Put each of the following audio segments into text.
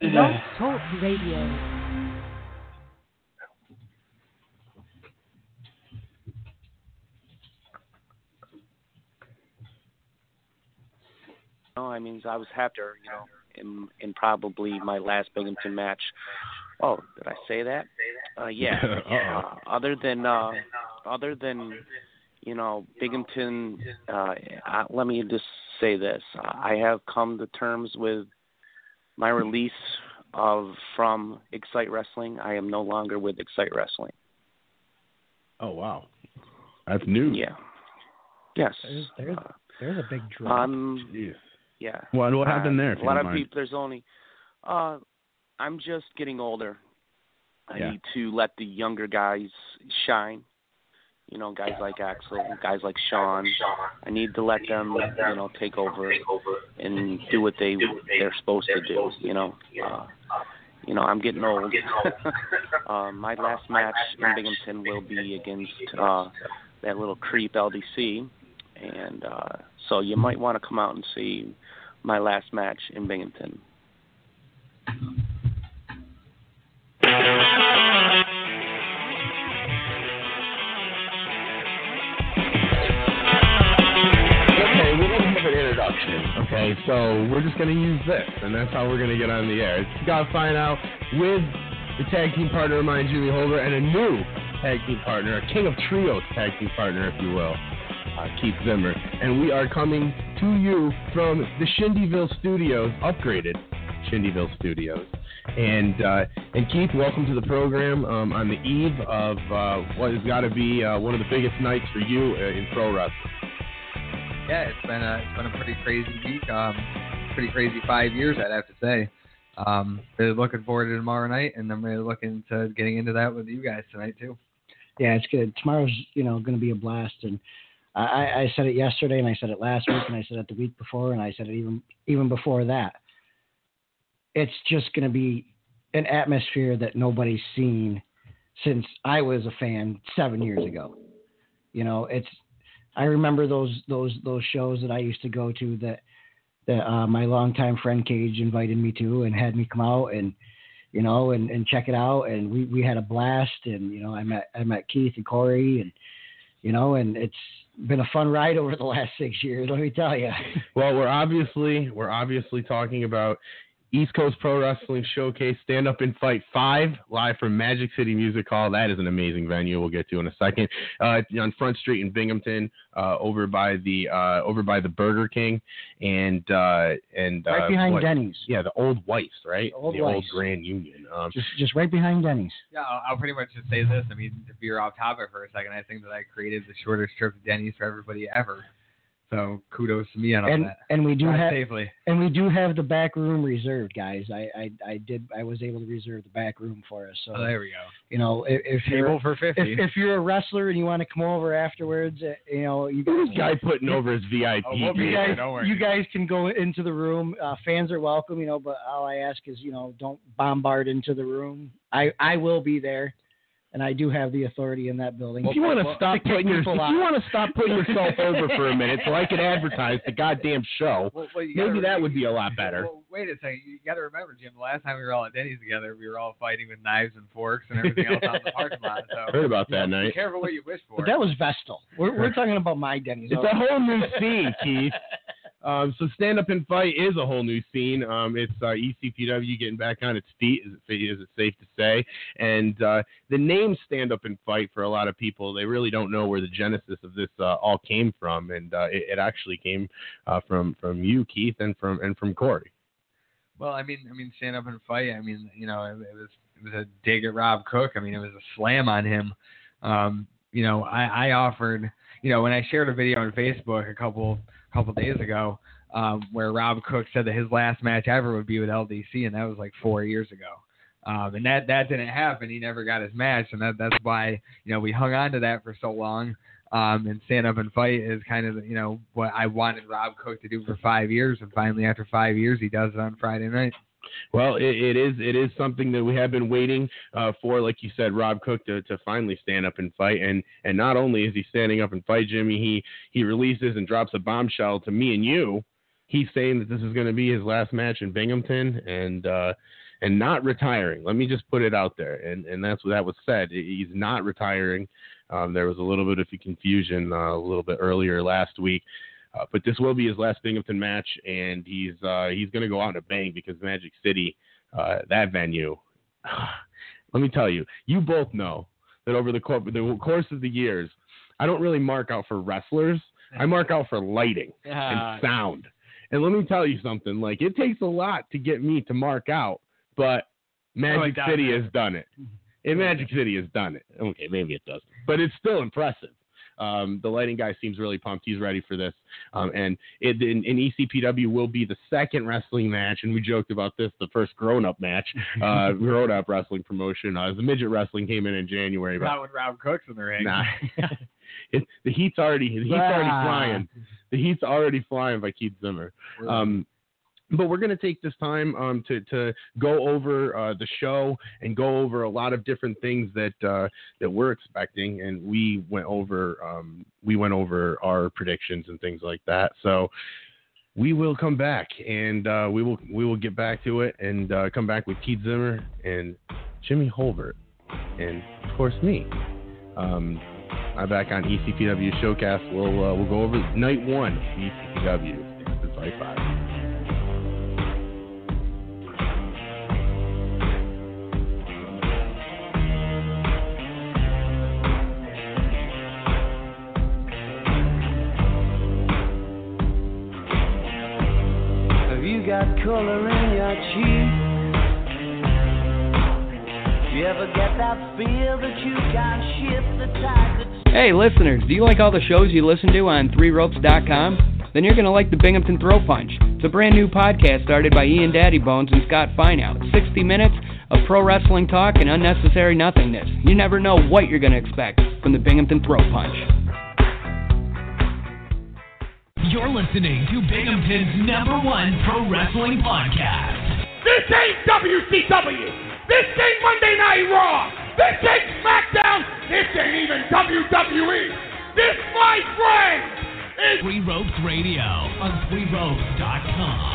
Blog Talk Radio. No, I mean, I was happy, in probably my last Binghamton match. Oh, did I say that? Yeah. Other than Binghamton, let me just say this: I have come to terms with my release from Excite Wrestling. I am no longer with Excite Wrestling. Oh wow, that's news. Yeah. Yes. There's a big drop. Yeah. What happened there? A lot of people. There's only. I'm just getting older. I need to let the younger guys shine. Guys like Axel, guys like Sean. I need to let them, take over and do what they're supposed to do. I'm getting old. My last match in Binghamton will be against that little creep LDC, and so you might want to come out and see my last match in Binghamton. Okay, so we're just going to use this, and that's how we're going to get on the air. It's Got to Find Out with the tag team partner of mine, Jimmy Holder, and a new tag team partner, a King of Trios tag team partner, if you will, Keith Zimmer. And we are coming to you from the Shindyville Studios, upgraded Shindyville Studios. And Keith, welcome to the program on the eve of what has got to be one of the biggest nights for you in pro wrestling. Yeah, it's been a pretty crazy week, pretty crazy 5 years, I'd have to say. Really looking forward to tomorrow night, and I'm really looking to getting into that with you guys tonight too. Yeah, it's good. Tomorrow's going to be a blast, and I said it yesterday, and I said it last week, and I said it the week before, and I said it even before that. It's just going to be an atmosphere that nobody's seen since I was a fan 7 years ago. I remember those shows that I used to go to that my longtime friend Cage invited me to and had me come out and check it out, and we had a blast, and I met Keith and Corey, and it's been a fun ride over the last 6 years, let me tell you. Well, we're obviously talking about East Coast Pro Wrestling Showcase Stand Up and Fight 5 live from Magic City Music Hall. That is an amazing venue we'll get to in a second. On Front Street in Binghamton, over by the Burger King and right behind Denny's. Yeah, the old Weiss, right? Old Grand Union. Just right behind Denny's. Yeah, I'll pretty much just say this. I mean, if you're off topic for a second, I think that I created the shortest trip to Denny's for everybody ever. So kudos to me on that. And we do safely. And we do have the back room reserved, guys. I was able to reserve the back room for us. So there we go. If table for 50. If you're a wrestler and you want to come over afterwards, you guys. This guy putting over his VIP. You guys can go into the room. Fans are welcome, but all I ask is, don't bombard into the room. I will be there. And I do have the authority in that building. If you want to stop putting yourself over for a minute so I can advertise the goddamn show, maybe that would be a lot better. Well, wait a second. You got to remember, Jim, the last time we were all at Denny's together, we were all fighting with knives and forks and everything else out in the parking lot. So heard about that night. Be careful what you wish for. But that was Vestal. We're talking about my Denny's. It's a whole new scene, Keith. So Stand Up and Fight is a whole new scene. It's ECPW getting back on its feet, is it safe to say? And the name Stand Up and Fight, for a lot of people, they really don't know where the genesis of this all came from, and it actually came from you, Keith, and from Corey. Well, I mean, Stand Up and Fight. I mean, it was a dig at Rob Cook. I mean, it was a slam on him. I offered, when I shared a video on Facebook a couple days ago, where Rob Cook said that his last match ever would be with LDC, and that was like 4 years ago. And that didn't happen. He never got his match, and that's why we hung on to that for so long. And Stand Up and Fight is kind of what I wanted Rob Cook to do for 5 years, and finally after 5 years he does it on Friday night. Well, it is something that we have been waiting for, like you said, Rob Cook to finally stand up and fight. And not only is he standing up and fight, Jimmy, he releases and drops a bombshell to me and you. He's saying that this is going to be his last match in Binghamton, and and not retiring. Let me just put it out there, and that's what that was said. He's not retiring. There was a little bit of confusion a little bit earlier last week, but this will be his last Binghamton match, and he's going to go out in a bang because Magic City, that venue. Let me tell you, you both know that over the course of the years, I don't really mark out for wrestlers. I mark out for lighting and sound. And let me tell you something. Like, it takes a lot to get me to mark out, but Magic City has done it. And Magic City has done it. Okay, maybe it doesn't, but it's still impressive. The lighting guy seems really pumped. He's ready for this. And in ECPW will be the second wrestling match, and we joked about this, the first grown-up match, grown-up wrestling promotion. The midget wrestling came in January. Not when Rob Cook's in the ring. Nah. The heat's already flying. The heat's already flying by Keith Zimmer. But we're going to take this time to go over the show and go over a lot of different things that we're expecting, and we went over our predictions and things like that. So we will come back and we will get back to it and come back with Keith Zimmer and Jimmy Holbert and of course me. I'm back on ECPW Showcast. We'll go over night one of ECPW. It's Fight 5. Got color in your cheek. You ever get that feel that you can shift the tide? Hey listeners, do you like all the shows you listen to on ThreeRopes.com? Then you're going to like the Binghamton Throw Punch. It's a brand new podcast started by Ian Daddy Bones and Scott Fineout. 60 minutes of pro wrestling talk and unnecessary nothingness. You never know what you're going to expect from the Binghamton Throw Punch. You're listening to Binghamton's #1 pro wrestling podcast. This ain't WCW. This ain't Monday Night Raw. This ain't SmackDown. This ain't even WWE. This, my friend, is Three Ropes Radio on ThreeRopes.com.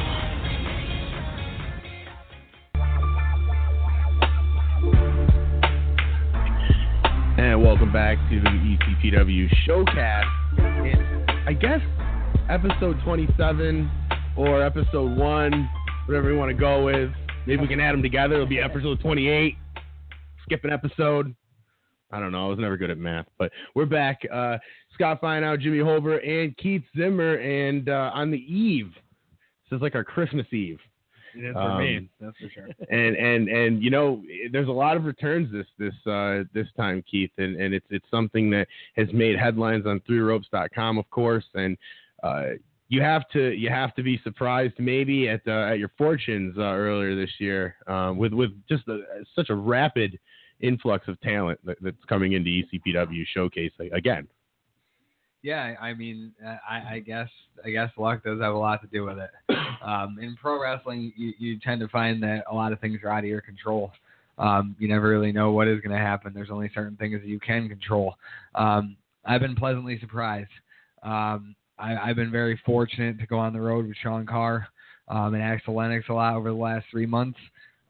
And welcome back to the ECPW Showcast. It's, I guess, episode 27 or episode 1, whatever you want to go with. Maybe we can add them together. It'll be episode 28. Skip an episode. I don't know. I was never good at math, but we're back. Scott Fineout, Jimmy Holbert, and Keith Zimmer. And on the eve, this is like our Christmas Eve. It is for me, that's for sure. And you know, there's a lot of returns this time, Keith, and it's something that has made headlines on ThreeRopes.com, of course, and you have to be surprised maybe at your fortunes earlier this year with just such a rapid influx of talent that's coming into ECPW Showcase again. Yeah, I mean, I guess luck does have a lot to do with it. In pro wrestling, you tend to find that a lot of things are out of your control. You never really know what is going to happen. There's only certain things that you can control. I've been pleasantly surprised. I've been very fortunate to go on the road with Sean Carr and Axel Lennox a lot over the last 3 months.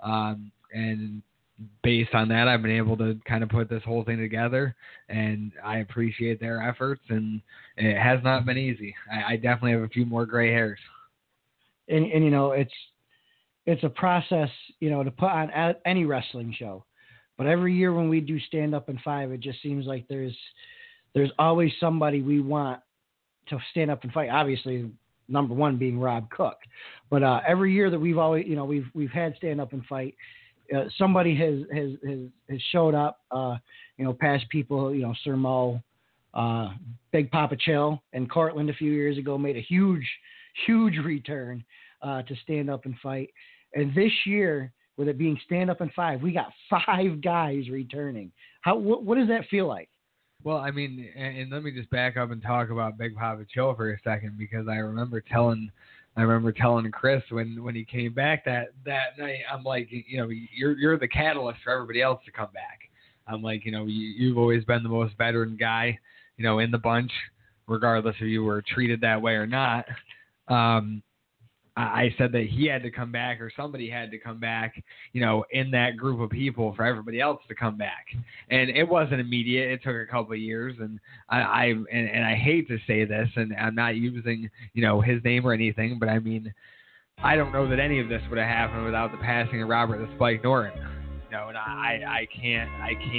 And based on that, I've been able to kind of put this whole thing together, and I appreciate their efforts, and it has not been easy. I definitely have a few more gray hairs. And you know, it's a process, you know, to put on any wrestling show. But every year when we do Stand Up in 5, it just seems like there's always somebody we want to stand up and fight. Obviously, number one being Rob Cook. But every year that we've always, you know, we've had Stand Up and Fight, somebody has showed up. You know, past people, you know, Sir Mo, Big Papa Chill, and Cortland a few years ago made a huge return to Stand Up and Fight. And this year, with it being Stand Up in 5, we got 5 guys returning. What does that feel like? Well, I mean, and let me just back up and talk about Big Papa Chill for a second, because I remember telling Chris when he came back that night, I'm like, you know, you're the catalyst for everybody else to come back. I'm like, you know, you've always been the most veteran guy, you know, in the bunch, regardless if you were treated that way or not. I said that he had to come back, or somebody had to come back, in that group of people for everybody else to come back. And it wasn't immediate. It took a couple of years. And I hate to say this, and I'm not using, his name or anything, but I mean, I don't know that any of this would have happened without the passing of Robert the Spike Norton. And I can't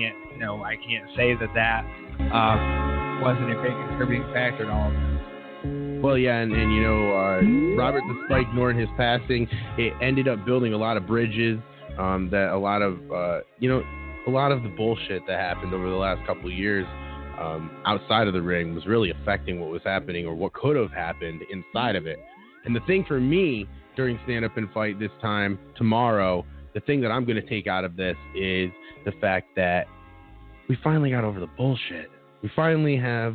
say that wasn't a big contributing factor to all of this. Well, yeah, and Robert the Spike Norton, his passing, it ended up building a lot of bridges. That a lot of the bullshit that happened over the last couple of years outside of the ring was really affecting what was happening or what could have happened inside of it. And the thing for me during Stand Up and Fight this time tomorrow, the thing that I'm going to take out of this is the fact that we finally got over the bullshit. We finally have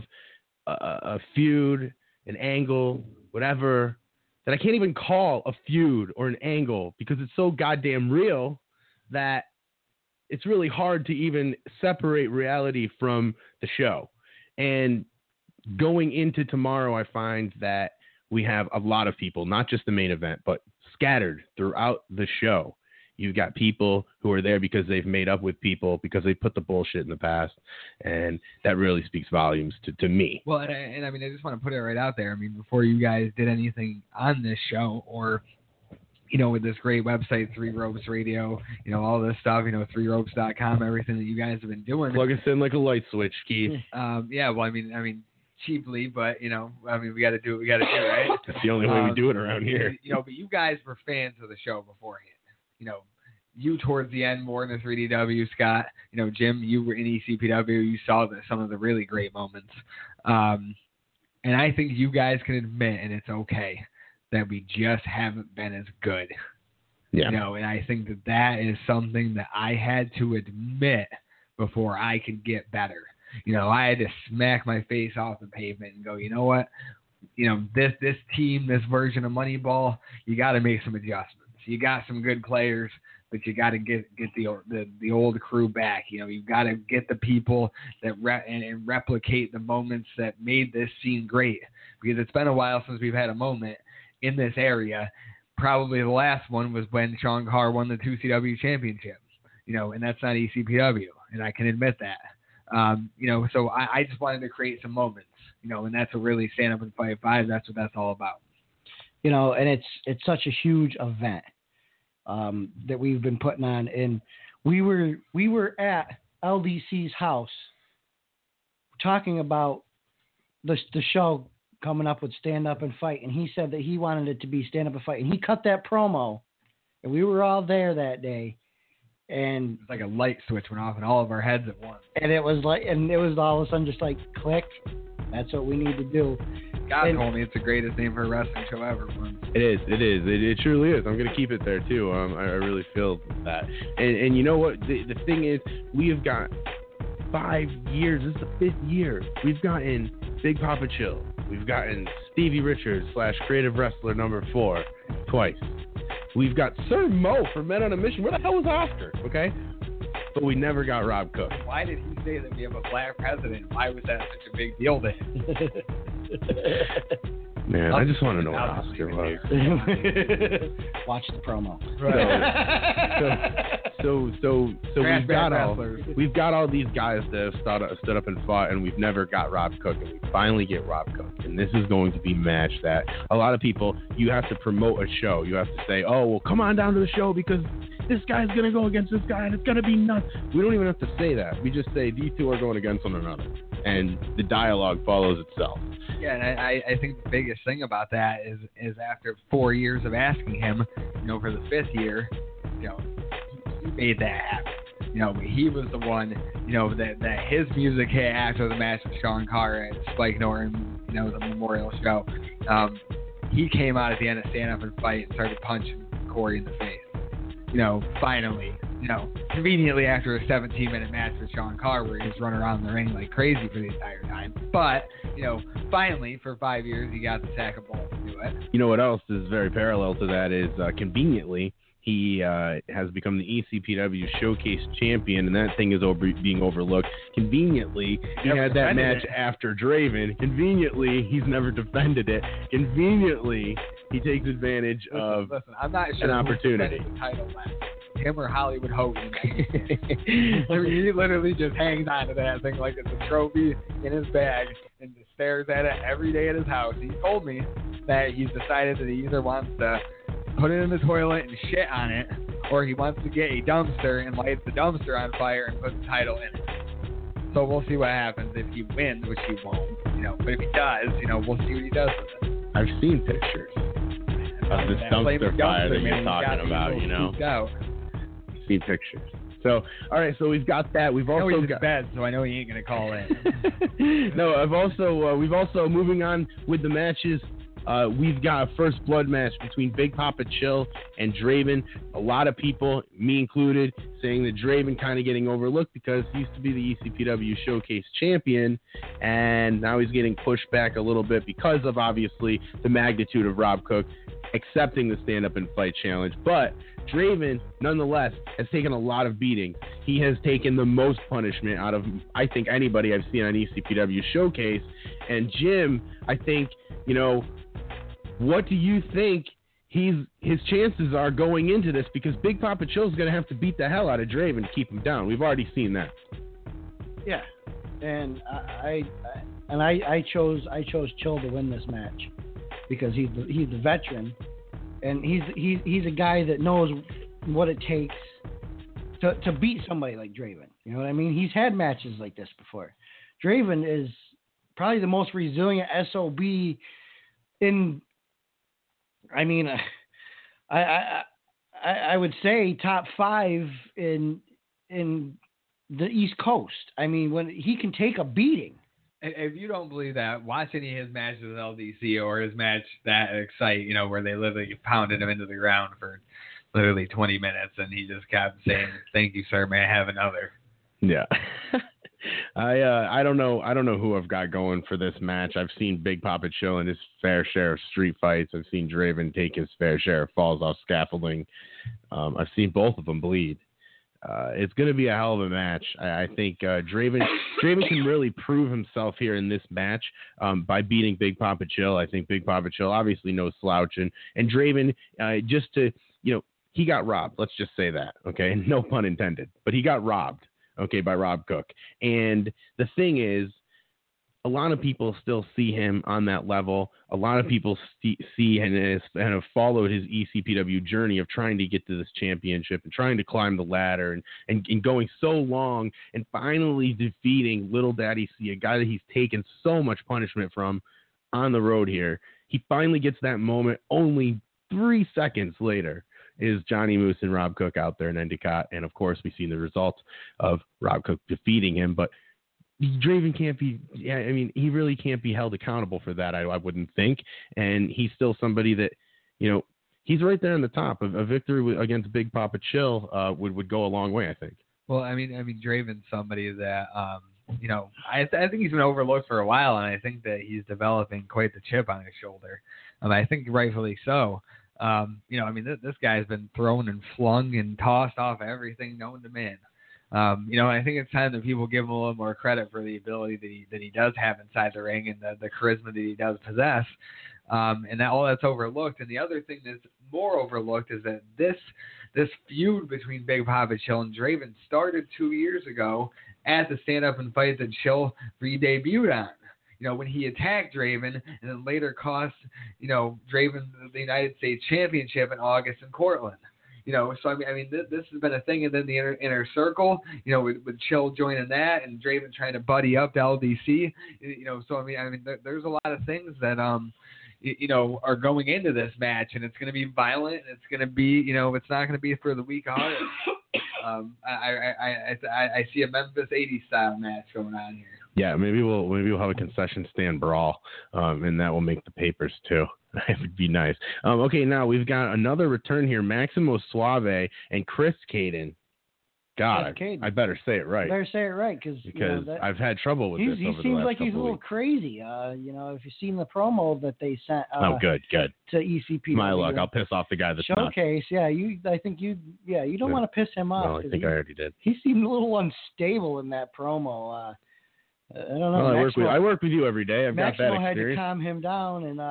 a feud, an angle, whatever, that I can't even call a feud or an angle because it's so goddamn real that it's really hard to even separate reality from the show. And going into tomorrow, I find that we have a lot of people, not just the main event, but scattered throughout the show. You've got people who are there because they've made up with people because they put the bullshit in the past, and that really speaks volumes to me. Well, and I mean, I just want to put it right out there. I mean, before you guys did anything on this show or, with this great website, Three Ropes Radio, all this stuff, 3ropes.com, everything that you guys have been doing. Plug us in like a light switch, Keith. Yeah, well, I mean, cheaply, but, we got to do what we got to do, right? That's the only way we do it around here. But you guys were fans of the show beforehand. You towards the end more in the 3DW, Scott. Jim, you were in ECPW. You saw some of the really great moments. And I think you guys can admit, and it's okay, that we just haven't been as good. Yeah. And I think that is something that I had to admit before I could get better. I had to smack my face off the pavement and go, you know what? This team, this version of Moneyball, you got to make some adjustments. You got some good players, but you got to get the old crew back. You've got to get the people that and replicate the moments that made this scene great. Because it's been a while since we've had a moment in this area. Probably the last one was when Sean Carr won the 2CW championship. And that's not ECPW, and I can admit that. So I just wanted to create some moments. And that's what really Stand Up and Fight 5. That's what that's all about. And it's such a huge event that we've been putting on, and we were at LDC's house talking about the show coming up with Stand Up and Fight, and he said that he wanted it to be Stand Up and Fight, and he cut that promo, and we were all there that day, and it's like a light switch went off in all of our heads at once, and it was all of a sudden just like click. That's what we need to do. God told me it's the greatest name for a wrestling show ever. It is. It truly is. I'm going to keep it there, too. I really feel that. And you know what? The thing is, we have got 5 years. This is the 5th year. We've gotten Big Papa Chill. We've gotten Stevie Richards / Creative Wrestler number 4 twice. We've got Sir Mo for Men on a Mission. Where the hell was Oscar? Okay? But we never got Rob Cook. Why did he say that we have a black president? Why was that such a big deal to him? Man, I just want to know what Oscar was. Watch the promo. Right. So we've got all these guys that have stood up and fought, and we've never got Rob Cook, and we finally get Rob Cook, and this is going to be a match that a lot of people, you have to promote a show. You have to say, oh, well, come on down to the show because this guy's going to go against this guy, and it's going to be nuts. We don't even have to say that. We just say these two are going against one another, and the dialogue follows itself. Yeah, and I think the biggest thing about that is after 4 years of asking him, for the 5th year, he made that happen. He was the one, that his music hit after the match with Sean Carr at Spike Norton, the memorial show. He came out at the end of Stand Up and Fight and started punching Corey in the face. Finally, conveniently after a 17-minute match with Sean Carr where he was running around the ring like crazy for the entire time. But, finally, for 5 years, he got the sack of balls to do it. You know what else is very parallel to that is, conveniently, he has become the ECPW Showcase champion, and that thing is being overlooked. Conveniently, he had that match after Draven. Conveniently, he's never defended it. Conveniently, he takes advantage of I'm not sure an opportunity. The title match. Him or Hollywood Hogan. He literally just hangs on to that thing like it's a trophy in his bag and just stares at it every day at his house. He told me that he's decided that he either wants to put it in the toilet and shit on it, or he wants to get a dumpster and light the dumpster on fire and put the title in it. So we'll see what happens if he wins, which he won't. But if he does, we'll see what he does with it. I've seen pictures of this dumpster fire that you're talking about. Seen pictures. So, all right, so we've got that. We've also got bed, so I know he ain't gonna call in. No, we've also moving on with the matches. We've got a first blood match between Big Papa Chill and Draven. A lot of people, me included, saying that Draven kind of getting overlooked because he used to be the ECPW Showcase champion, and now he's getting pushed back a little bit because of obviously the magnitude of Rob Cook accepting the stand-up and fight challenge. But Draven, nonetheless, has taken a lot of beating. He has taken the most punishment out of, I think, anybody I've seen on ECPW Showcase. And Jim, I think, what do you think his chances are going into this? Because Big Papa Chill is going to have to beat the hell out of Draven to keep him down. We've already seen that. Yeah, and I chose Chill to win this match because he's the veteran, and he's a guy that knows what it takes to beat somebody like Draven. You know what I mean? He's had matches like this before. Draven is probably the most resilient SOB in. I mean, I would say top 5 in the East Coast. I mean, when he can take a beating. If you don't believe that, watch any of his matches with LDC or his match that Excite, where they literally pounded him into the ground for literally 20 minutes, and he just kept saying, "Thank you, sir. May I have another?" Yeah. I don't know who I've got going for this match. I've seen Big Papa Chill in his fair share of street fights. I've seen Draven take his fair share of falls off scaffolding. I've seen both of them bleed. It's going to be a hell of a match. I think Draven can really prove himself here in this match by beating Big Papa Chill. I think Big Papa Chill obviously no slouch, and Draven he got robbed. Let's just say that, okay? No pun intended, but he got robbed. Okay, by Rob Cook. And the thing is, a lot of people still see him on that level. A lot of people see and have followed his ECPW journey of trying to get to this championship and trying to climb the ladder and going so long and finally defeating Little Daddy C, a guy that he's taken so much punishment from on the road here. He finally gets that moment only 3 seconds later. Is Johnny Moose and Rob Cook out there in Endicott. And, of course, we've seen the results of Rob Cook defeating him. But Draven can't be – he really can't be held accountable for that, I wouldn't think. And he's still somebody that, he's right there on the top. A victory against Big Papa Chill would go a long way, I think. Well, I mean, Draven's somebody that, I think he's been overlooked for a while, and I think that he's developing quite the chip on his shoulder. I think rightfully so. This guy's been thrown and flung and tossed off everything known to man. I think it's time that people give him a little more credit for the ability that he does have inside the ring and the charisma that he does possess. And that all that's overlooked. And the other thing that's more overlooked is that this feud between Big Papa Chill and Draven started 2 years ago at the Stand Up and Fight that Chill re-debuted on. When he attacked Draven and then later cost, Draven the United States Championship in August in Portland. So this has been a thing, and then the inner circle, with Chill joining that and Draven trying to buddy up to LDC. There's a lot of things that are going into this match, and it's going to be violent. And it's going to be, it's not going to be for the weak heart. I see a Memphis 80s style match going on here. Yeah, maybe we'll have a concession stand brawl, and that will make the papers too. That would be nice. Okay, now we've got another return here: Maximo Suave and Chris Caden. God, Caden. I better say it right. Better say it right because I've had trouble with this he over the seems last like he's a couple little weeks. crazy. If you've seen the promo that they sent Good. to ECP. My luck, I'll piss off the guy that's not. Showcase, you don't want to piss him off. No, I think I already did. He seemed a little unstable in that promo. I don't know. Well, I work with you every day. I've got that Maximo had to experience. calm him down, and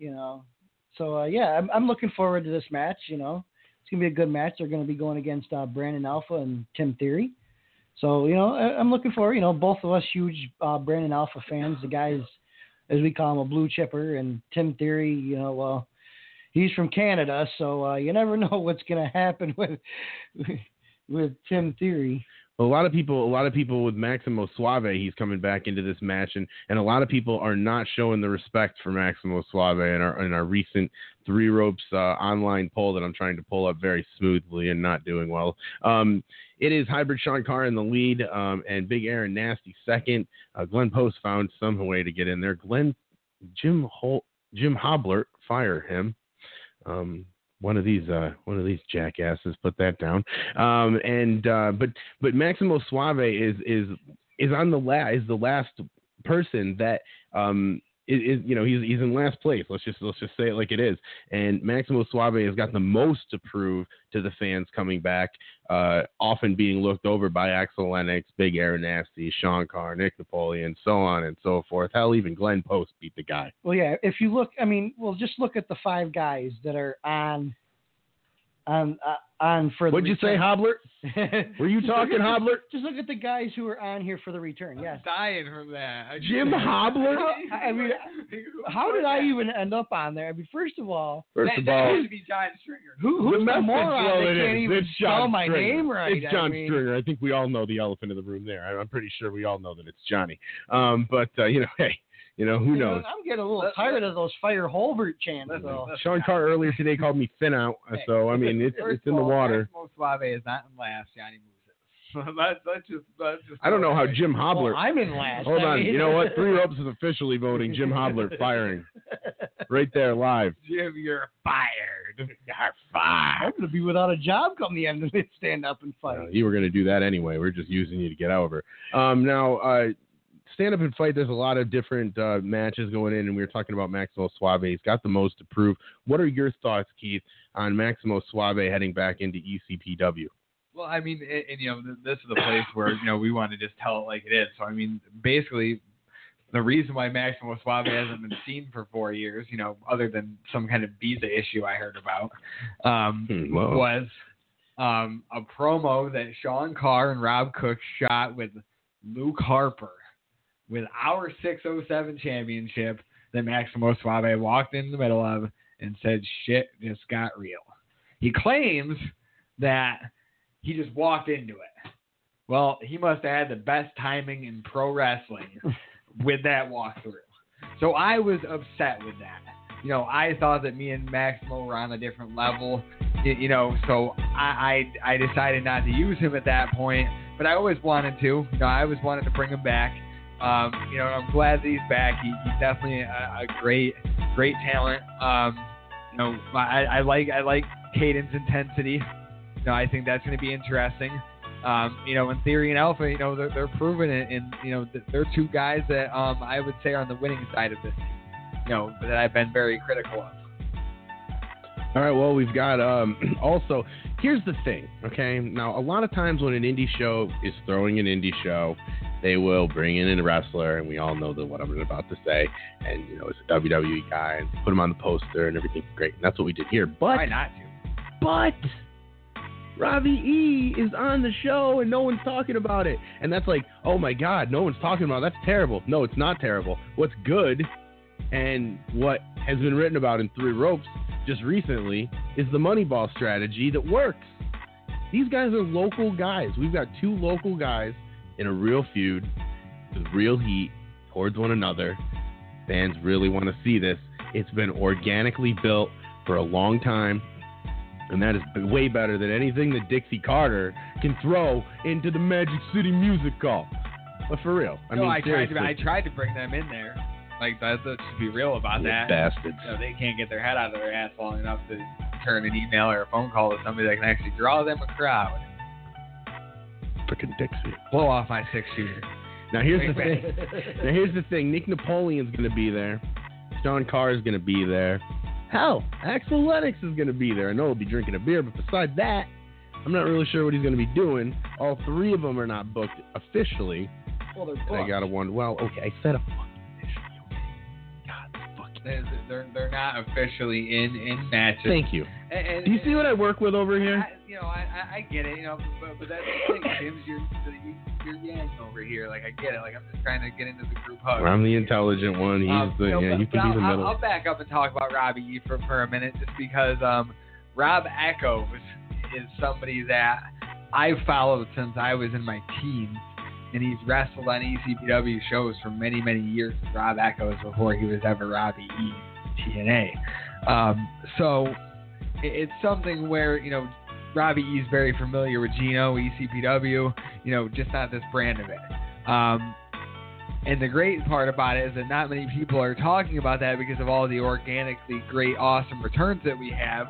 I'm looking forward to this match. It's gonna be a good match. They're gonna be going against Brandon Alpha and Tim Theory. So I'm looking forward. Both of us huge Brandon Alpha fans. The guys, as we call him, a blue chipper, and Tim Theory. He's from Canada, so you never know what's gonna happen with Tim Theory. A lot of people with Maximo Suave, he's coming back into this match, and a lot of people are not showing the respect for Maximo Suave in our recent Three Ropes online poll that I'm trying to pull up very smoothly and not doing well. It is Hybrid Sean Carr in the lead, and Big Aaron Nasty second. Glenn Post found some way to get in there. Jim Hobler, fire him. One of these jackasses put that down. But Maximo Suave is on the last person that he's in last place. Let's just say it like it is. And Maximo Suave has got the most to prove to the fans coming back, often being looked over by Axel Lennox, Big Aaron Nasty, Sean Carr, Nick Napoleon, so on and so forth. Hell, even Glenn Post beat the guy. Well, yeah. If you look, just look at the 5 guys that are on for the What'd you return. say, Hobler? Were you talking, Hobler? Just look at the guys who are on here for the return. Yes. I'm dying from that. Jim Hobler? How did I even end up on there? First of all, that should be John Stringer. Who's the moron that can't even spell my name right? It's John Stringer. I think we all know the elephant in the room there. I'm pretty sure we all know that it's Johnny. Hey, who knows? I'm getting a little tired of those Fire Holbert chants. Sean Carr earlier today called me Thin Out, so it's in the water. Maximo Suave is not in last. Johnny moves it. Let's just. I don't know how Jim Hobler. Well, I'm in last. Hold on. You know what? Three Ropes is officially voting Jim Hobler firing. Right there, live. Jim, you're fired. You're fired. I'm going to be without a job come the end of it. Stand up and fight. You were going to do that anyway. We're just using you to get over. Now. Stand up and fight. There's a lot of different matches going in, and we were talking about Maximo Suave. He's got the most to prove. What are your thoughts, Keith, on Maximo Suave heading back into ECPW? Well, this is the place where we want to just tell it like it is. So basically, the reason why Maximo Suave hasn't been seen for 4 years, other than some kind of visa issue I heard about, was a promo that Sean Carr and Rob Cook shot with Luke Harper. With our 607 championship that Maximo Suave walked in the middle of and said, shit just got real. He claims that he just walked into it. Well, he must have had the best timing in pro wrestling with that walkthrough. So I was upset with that. I thought that me and Maximo were on a different level, so I decided not to use him at that point, but I always wanted to. I always wanted to bring him back. I'm glad that he's back. He's definitely a great talent. I like Caden's intensity. I think that's going to be interesting. In Theory and Alpha, they're proving it, and they're 2 guys that I would say are on the winning side of this, that I've been very critical of. All right, well, we've got also, here's the thing, okay? Now, a lot of times when an indie show is throwing an indie show, they will bring in a wrestler, and we all know what I'm about to say, and, it's a WWE guy, and put him on the poster, and everything's great, and that's what we did here. But, why not to? But Ravi E is on the show, and no one's talking about it. And that's like, oh, my God, no one's talking about it. That's terrible. No, it's not terrible. What's good, and what has been written about in Three Ropes just recently, is the Moneyball strategy that works. These guys are local guys. We've got 2 local guys in a real feud with real heat towards one another. Fans really want to see this. It's been organically built for a long time, and that is way better than anything that Dixie Carter can throw into the Magic City Music Hall. But for real, I tried to bring them in there. Let's just be real about that. Bastards. They can't get their head out of their ass long enough to turn an email or a phone call to somebody that can actually draw them a crowd. Frickin' Dixie. Blow off my 6-shooter. Now here's the thing. Nick Napoleon's going to be there. Sean Carr is going to be there. Hell, Axel Lennox is going to be there. I know he'll be drinking a beer, but besides that, I'm not really sure what he's going to be doing. All three of them are not booked officially. Well, they're booked. I got to wonder. Well, okay, I said a fucking officially. Okay. God, fucking. They're not officially in matches. Thank you. And, do you see what I work with over here? I get it. But that's the thing, James. You're yang over here. Like, I get it. Like, I'm just trying to get into the group hug. I'm the intelligent one. He's you can be the middle. I'll back up and talk about Robbie E for a minute, just because Rob Echoes is somebody that I've followed since I was in my teens, and he's wrestled on ECPW shows for many, many years with Rob Echoes before he was ever Robbie E TNA. So it's something where, Robbie E is very familiar with Gino, ECPW, just not this brand of it. And the great part about it is that not many people are talking about that because of all the organically great, awesome returns that we have.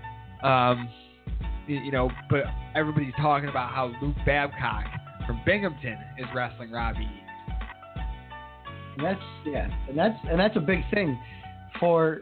But everybody's talking about how Luke Babcock from Binghamton is wrestling Robbie E. And that's a big thing for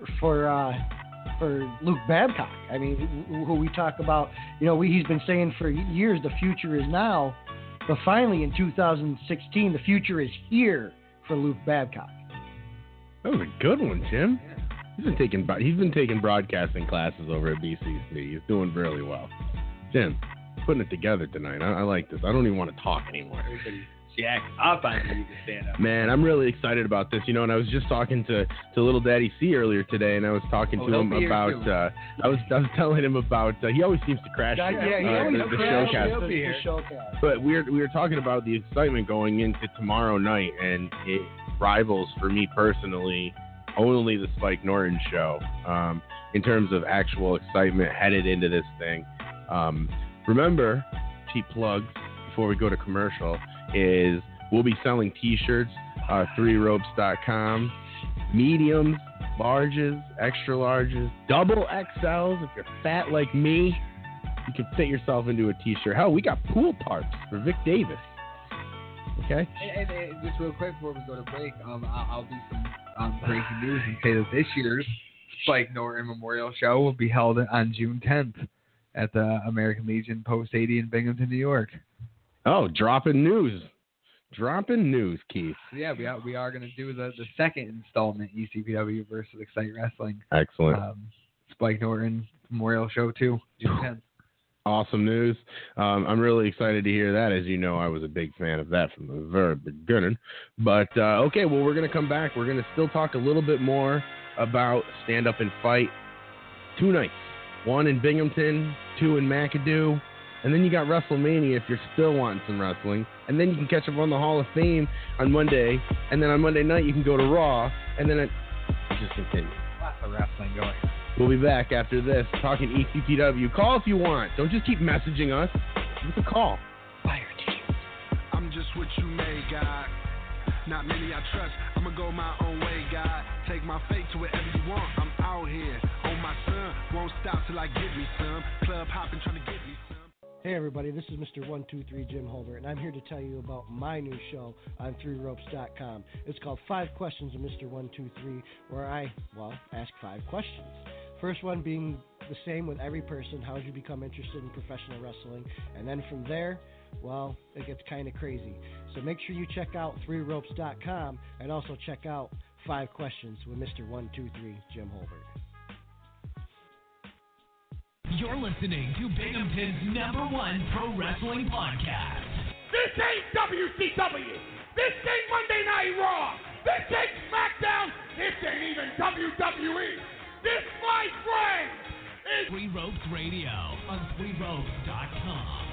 Luke Babcock. I mean, who we talk about, he's been saying for years the future is now, but finally in 2016 the future is here for Luke Babcock. That was a good one, Jim. Yeah. He's been taking broadcasting classes over at BCC. He's doing really well. Jim, putting it together tonight. I like this. I don't even want to talk anymore. Everybody's jacked up on you to stand up. Man, I'm really excited about this. And I was just talking to Little Daddy C earlier today, and I was talking to him about. I was telling him about. He always seems to crash. The showcast. But we were talking about the excitement going into tomorrow night, and it rivals for me personally only the Spike Norton show in terms of actual excitement headed into this thing. Remember, cheap plugs before we go to commercial, is we'll be selling t-shirts, 3ropes.com, mediums, larges, extra larges, double XLs. If you're fat like me, you can fit yourself into a t-shirt. Hell, we got pool parts for Vic Davis. Okay? And just real quick before we go to break, I'll do some breaking news and say that this year's Spike Norton Memorial Show will be held on June 10th at the American Legion Post 80 in Binghamton, New York. Oh, dropping news, Keith. Yeah, we are going to do the second installment, ECPW versus Excite Wrestling. Excellent. Spike Norton Memorial Show 2, June 10th. Awesome news. I'm really excited to hear that. As you know, I was a big fan of that from the very beginning. But, okay, well, we're going to come back. We're going to still talk a little bit more about Stand Up and Fight. 2 nights. 1 in Binghamton, 2 in McAdoo. And then you got WrestleMania if you're still wanting some wrestling. And then you can catch up on the Hall of Fame on Monday. And then on Monday night, you can go to Raw. And then it just continues. Lots of wrestling going. We'll be back after this, talking ECPW. Call if you want. Don't just keep messaging us. Give us a call. Fire t-shirts. I'm just what you made, God. Not many I trust. I'ma go my own way, God. Take my fate to wherever you want. I'm out here on my son. Won't stop till I get me some. Club hopping, trying to get me some. Hey everybody, this is Mr. 123 Jim Holder, and I'm here to tell you about my new show on 3ropes.com. It's called 5 Questions of Mr. 123, where I, ask 5 questions. First one being the same with every person. How did you become interested in professional wrestling? And then from there, it gets kind of crazy. So make sure you check out 3ropes.com and also check out 5 Questions with Mr. 123 Jim Holder. You're listening to Binghamton's #1 pro wrestling podcast. This ain't WCW. This ain't Monday Night Raw. This ain't SmackDown. This ain't even WWE. This, my friend, is 3 Ropes Radio on 3ropes.com.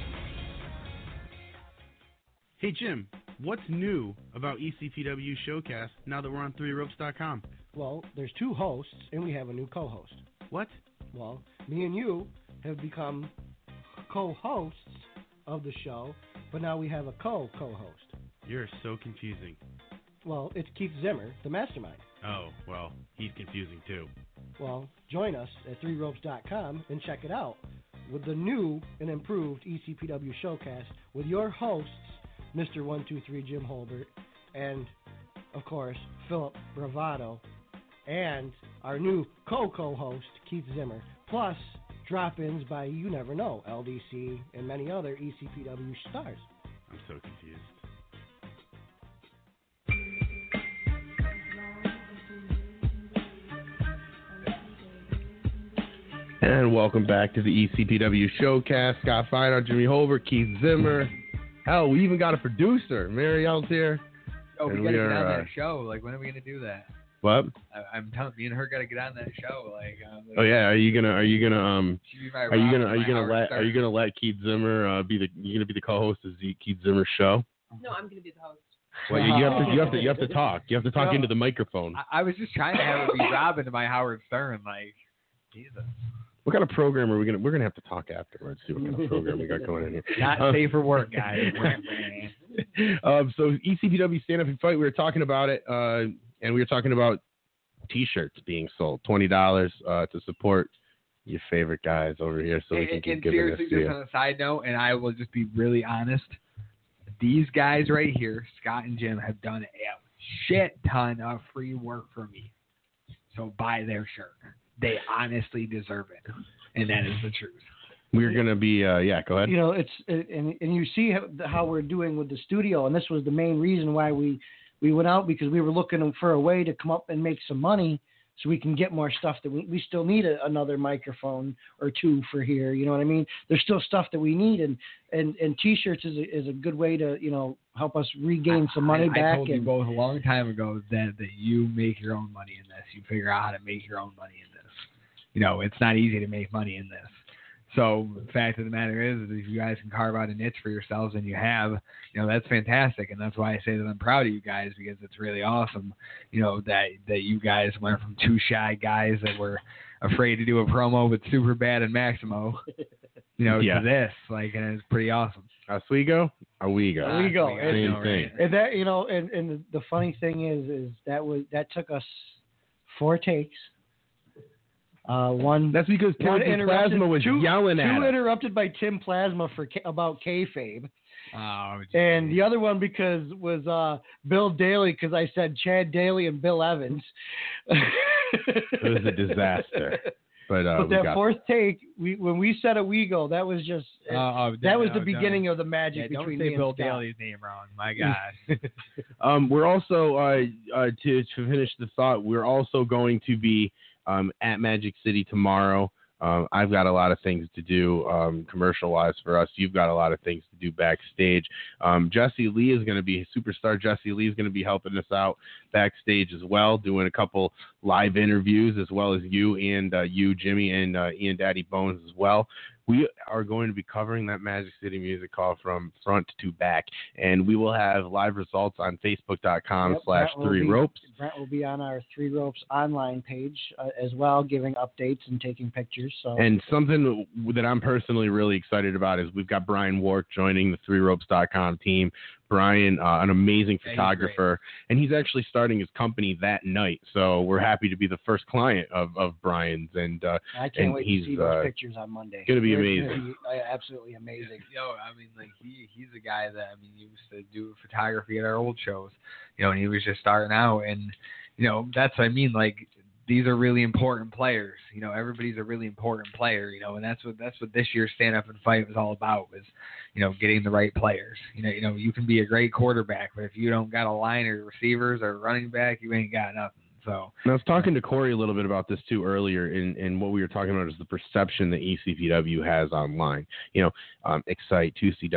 Hey Jim, what's new about ECPW Showcast now that we're on 3ropes.com? Well, there's 2 hosts and we have a new co-host. What? Well, me and you have become co-hosts of the show, but now we have a co-host. You're so confusing. Well, it's Keith Zimmer, the mastermind. Oh, well, he's confusing too. Well, join us at 3ropes.com and check it out. with the new and improved ECPW Showcast with your hosts, Mr. 123 Jim Holbert, and, of course, Philip Bravado, and our new co-host, Keith Zimmer, plus drop-ins by You Never Know, LDC, and many other ECPW stars. I'm so confused. And welcome back to the ECPW Showcast. Scott Feinau, Jimmy Holbert, Keith Zimmer. Hell, we even got a producer. Marielle's here. Oh, we got to get on that show. Like, when are we going to do that? What? I'm telling me and her got to get on that show. Like, oh yeah, are you gonna let Keith Zimmer be the co-host of the Keith Zimmer show? No, I'm gonna be the host. Well, you have to talk. You have to talk into the microphone. I was just trying to have her be Robin to my Howard Stern. Like, Jesus. What kind of program are we gonna? We're gonna have to talk afterwards. See what kind of program we got going on here. Not safe for work, guys. So ECPW Stand Up and Fight. We were talking about it, and we were talking about T-shirts being sold, $20 to support your favorite guys over here, so we can keep giving this to you. Seriously, just on a side note, and I will just be really honest. These guys right here, Scott and Jim, have done a shit ton of free work for me. So buy their shirt. They honestly deserve it, and that is the truth. We're gonna be, go ahead. You know, and you see how we're doing with the studio, and this was the main reason why we went out, because we were looking for a way to come up and make some money so we can get more stuff that we still need another microphone or two for here. You know what I mean? There's still stuff that we need, and T-shirts is a good way to, help us regain some money back. I told you both a long time ago that you make your own money in this. You figure out how to make your own money in this. It's not easy to make money in this. So the fact of the matter is if you guys can carve out a niche for yourselves, and you have, that's fantastic. And that's why I say that I'm proud of you guys, because it's really awesome, that you guys went from two shy guys that were afraid to do a promo with Superbad and Maximo, to this. Like, and it's pretty awesome. Oswego? Oswego. Same thing. And that, and the funny thing is that took us 4 takes. That's because Tim Plasma was yelling at us. 2 interrupted by Tim Plasma about kayfabe. Oh, and the other one was Bill Daly, because I said Chad Daly and Bill Evans. It was a disaster. But that 4th take, when we said Owego, that was just the beginning of the magic between me and Bill Scott. Daly's name wrong. My God. We're also to finish the thought. We're also going to be at Magic City tomorrow. I've got a lot of things to do commercial-wise for us. You've got a lot of things to do backstage. Jesse Lee is going to be, superstar Jesse Lee is going to be helping us out backstage as well, doing a couple live interviews, as well as you, Jimmy, and Ian Daddy Bones as well. We are going to be covering that Magic City Music Hall from front to back, and we will have live results on Facebook.com/3ropes. Brent will be on our 3 Ropes online page as well, giving updates and taking pictures. So. And something that I'm personally really excited about is we've got Brian Wark joining the 3ropes.com team. Brian, an amazing photographer, and he's actually starting his company that night. So we're happy to be the first client of Brian's, and I can't wait to see those pictures on Monday. Going to be amazing. Absolutely amazing. He's a guy that he used to do photography at our old shows, and he was just starting out, and that's what I mean. Like, these are really important players. Everybody's a really important player. And that's what this year's Stand Up and Fight was all about. Was getting the right players. You can be a great quarterback, but if you don't got a line or receivers or running back, you ain't got nothing. So I was talking to Corey a little bit about this too earlier, and what we were talking about is the perception that ECPW has online. Excite,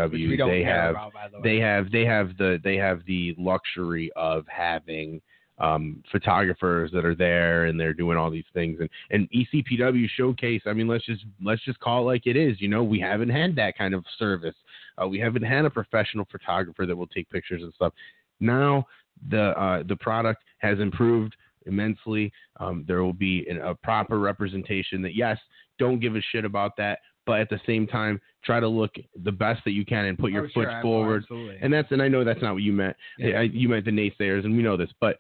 2CW, they have the luxury of having photographers that are there, and they're doing all these things, and ECPW Showcase. I mean, let's just call it like it is. We haven't had that kind of service. We haven't had a professional photographer that will take pictures and stuff. Now the product has improved immensely. There will be a proper representation that, yes, don't give a shit about that. but at the same time, try to look the best that you can and put your foot forward. Absolutely. And I know that's not what you meant. Yeah. You meant the naysayers, and we know this, but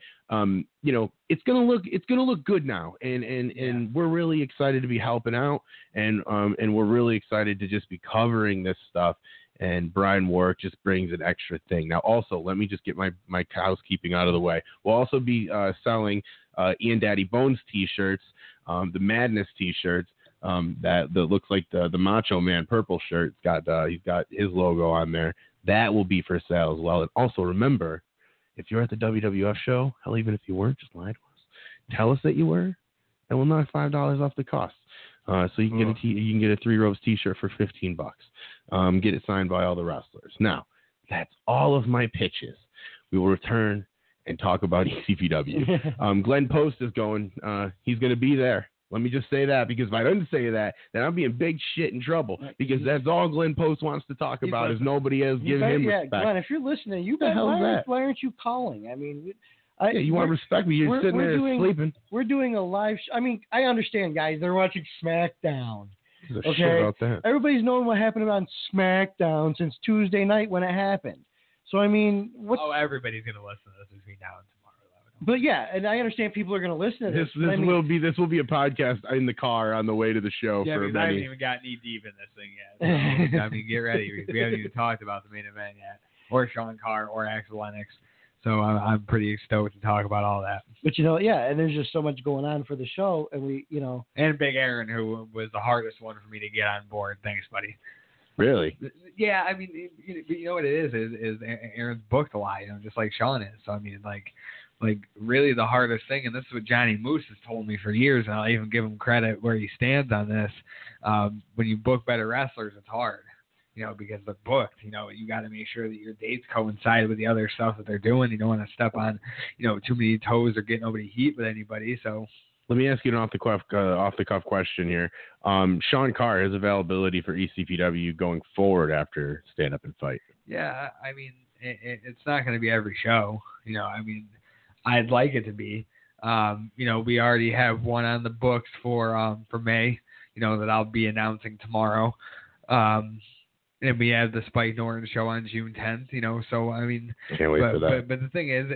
it's gonna look good now, and we're really excited to be helping out, and we're really excited to just be covering this stuff. And Brian Warwick just brings an extra thing. Now, also, let me just get my housekeeping out of the way. We'll also be selling Ian Daddy Bones T-shirts, the Madness T-shirts that looks like the Macho Man purple shirt. He's got his logo on there. That will be for sale as well. And also remember, if you're at the WWF show, hell, even if you weren't, just lie to us. Tell us that you were, and we'll knock $5 off the cost. So you can get a Three Ropes T-shirt for $15. Get it signed by all the wrestlers. Now, that's all of my pitches. We will return and talk about ECPW. Glenn Post is going. He's going to be there. Let me just say that, because if I don't say that, then I'm being big shit in trouble, because that's all Glenn Post wants to talk about is nobody else giving him respect. Glenn, if you're listening, why aren't you calling? I mean, you want to respect me. You're sitting there sleeping. We're doing a live I mean, I understand, guys. They're watching SmackDown. Okay? Shit about that. Everybody's known what happened on SmackDown since Tuesday night when it happened. So, I mean, everybody's going to listen to this between now and tomorrow. But yeah, and I understand people are going to listen to this. This will be a podcast in the car on the way to the show. Yeah, for because I haven't even got knee deep in this thing yet. So, I mean, get ready. We haven't even talked about the main event yet, or Sean Carr, or Axel Lennox. So I'm pretty stoked to talk about all that. But and there's just so much going on for the show, and and Big Aaron, who was the hardest one for me to get on board. Thanks, buddy. Really? Yeah, I mean, you know what it is Aaron's booked a lot, just like Sean is. So I mean, like really the hardest thing, and this is what Johnny Moose has told me for years, and I'll even give him credit where he stands on this. When you book better wrestlers, it's hard. Because they're booked, you got to make sure that your dates coincide with the other stuff that they're doing. You don't want to step on, too many toes or get nobody heat with anybody. So let me ask you an off the cuff question here. Sean Carr, his availability for ECPW going forward after Stand Up and Fight. Yeah, I mean, it's not going to be every show. I mean, I'd like it to be. We already have one on the books for May. That I'll be announcing tomorrow. And we have the Spike Norton show on June 10th, so I mean, can't wait for that. But the thing is,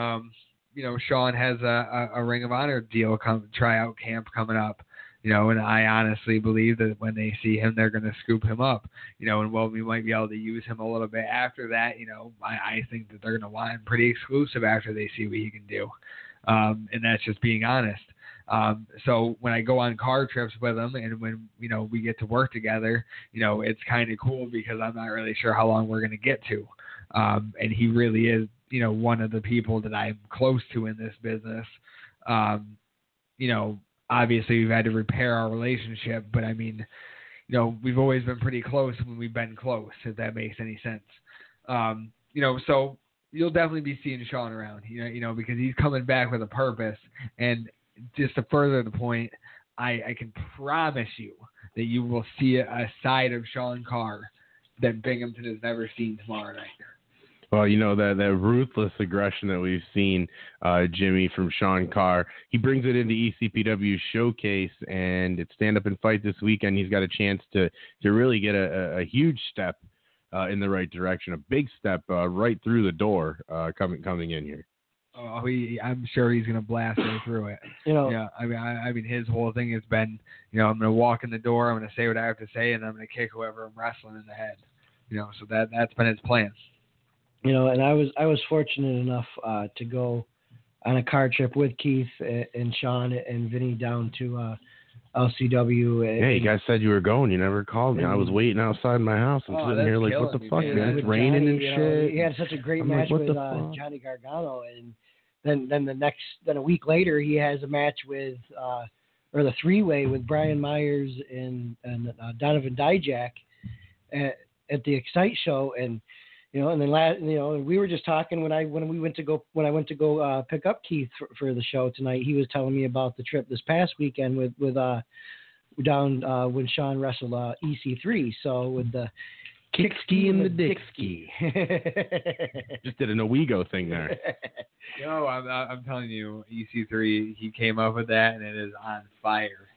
Sean has a Ring of Honor deal tryout camp coming up, and I honestly believe that when they see him, they're going to scoop him up, and we might be able to use him a little bit after that, I think that they're going to want him pretty exclusive after they see what he can do, and that's just being honest. So when I go on car trips with him, and when, we get to work together, it's kind of cool, because I'm not really sure how long we're going to get to. And he really is, one of the people that I'm close to in this business. Obviously we've had to repair our relationship, but I mean, we've always been pretty close when we've been close, if that makes any sense. So you'll definitely be seeing Sean around, because he's coming back with a purpose. And just to further the point, I can promise you that you will see a side of Sean Carr that Binghamton has never seen tomorrow night. Well, that ruthless aggression that we've seen, Jimmy, from Sean Carr, he brings it into ECPW Showcase, and it's Stand Up and Fight this weekend. He's got a chance to really get a huge step in the right direction, a big step right through the door coming in here. Oh, I'm sure he's going to blast right through it. Yeah. I mean, his whole thing has been, I'm going to walk in the door, I'm going to say what I have to say, and I'm going to kick whoever I'm wrestling in the head. So that's been his plan. And I was fortunate enough to go on a car trip with Keith and Sean and Vinny down to LCW. Yeah, you guys said you were going. You never called me. I was waiting outside my house. I'm sitting here like, what the fuck, man? It's raining and shit. He had such a great match with Johnny Gargano, and then a week later he has a match with or the three-way with Brian Myers and Donovan Dijak at the Excite show, and and then we were just talking when I went to go pick up Keith for the show tonight. He was telling me about the trip this past weekend with down when Sean wrestled EC3. So with the kick ski and the dick ski, just did an Owego thing there. I'm telling you, EC3, he came up with that, and it is on fire.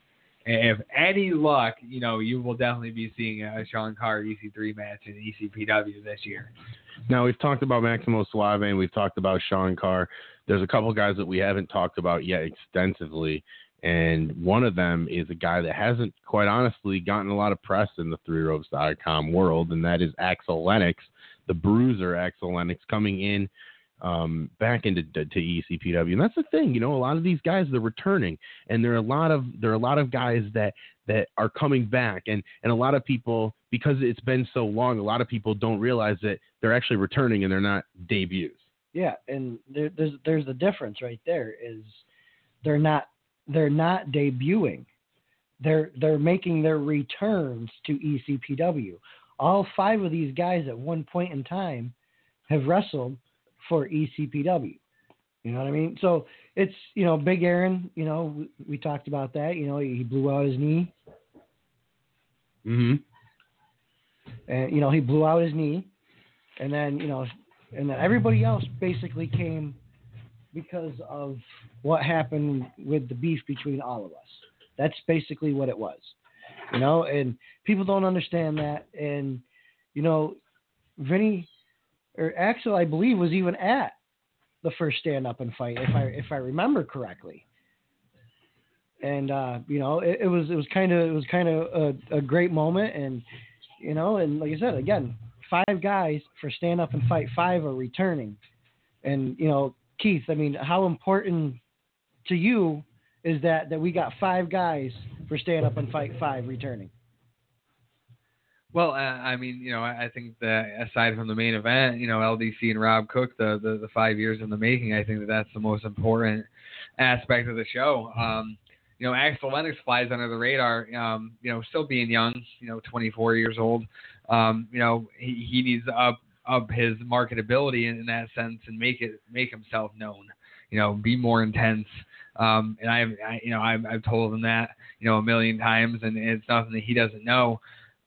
if any luck, you will definitely be seeing a Sean Carr EC3 match in ECPW this year. Now, we've talked about Maximo Suave and we've talked about Sean Carr. There's a couple guys that we haven't talked about yet extensively, and one of them is a guy that hasn't, quite honestly, gotten a lot of press in the ThreeRopes.com world, and that is Axel Lennox, the bruiser Axel Lennox, coming in back into to ECPW. And that's the thing, a lot of these guys, they're returning, and there are a lot of guys that are coming back, and a lot of people, because it's been so long, a lot of people don't realize that they're actually returning and they're not debuts. Yeah, and there's the difference right there is they're not debuting. They're making their returns to ECPW. All 5 of these guys at one point in time have wrestled for ECPW. You know what I mean? So it's, Big Aaron, we talked about that. He blew out his knee. Mm-hmm. And, he blew out his knee. And then, and then everybody else basically came because of what happened with the beef between all of us. That's basically what it was, and people don't understand that. And, Vinny or Axel, I believe, was even at the first stand up and fight, if I remember correctly. And, it was kind of a great moment. And, and like I said, again, 5 guys for stand up and fight, 5 are returning. And, Keith, I mean, how important to you is that we got 5 guys for stand up and fight, 5 returning? Well, I think that aside from the main event, LDC and Rob Cook, the 5 years in the making, I think that's the most important aspect of the show. Axel Lennox flies under the radar, still being young, 24 years old. He needs to up his marketability in that sense and make himself known, be more intense. And I've told him that, a million times, and it's nothing that he doesn't know.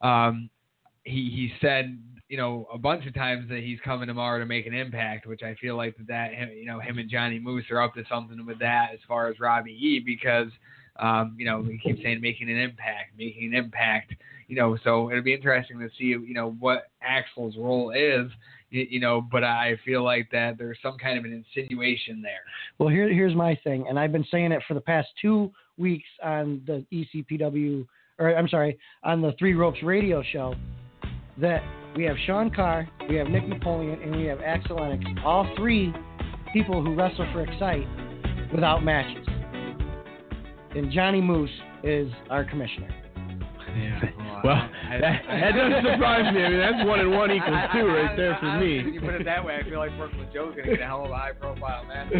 He said, a bunch of times that he's coming tomorrow to make an impact, which I feel like that him and Johnny Moose are up to something with that as far as Robbie E, because, he keeps saying making an impact, so it'll be interesting to see, what Axel's role is, but I feel like that there's some kind of an insinuation there. Well, here's my thing, and I've been saying it for the past 2 weeks on the ECPW, on the Three Ropes radio show, that we have Sean Carr, we have Nick Napoleon, and we have Axel Lennox, all 3 people who wrestle for Excite without matches. And Johnny Moose is our commissioner. Yeah. Well, that doesn't surprise me. I mean, that's 1 and 1 equals 2 right there for me. When you put it that way, I feel like Brooklyn Joe's going to get a hell of a high-profile match.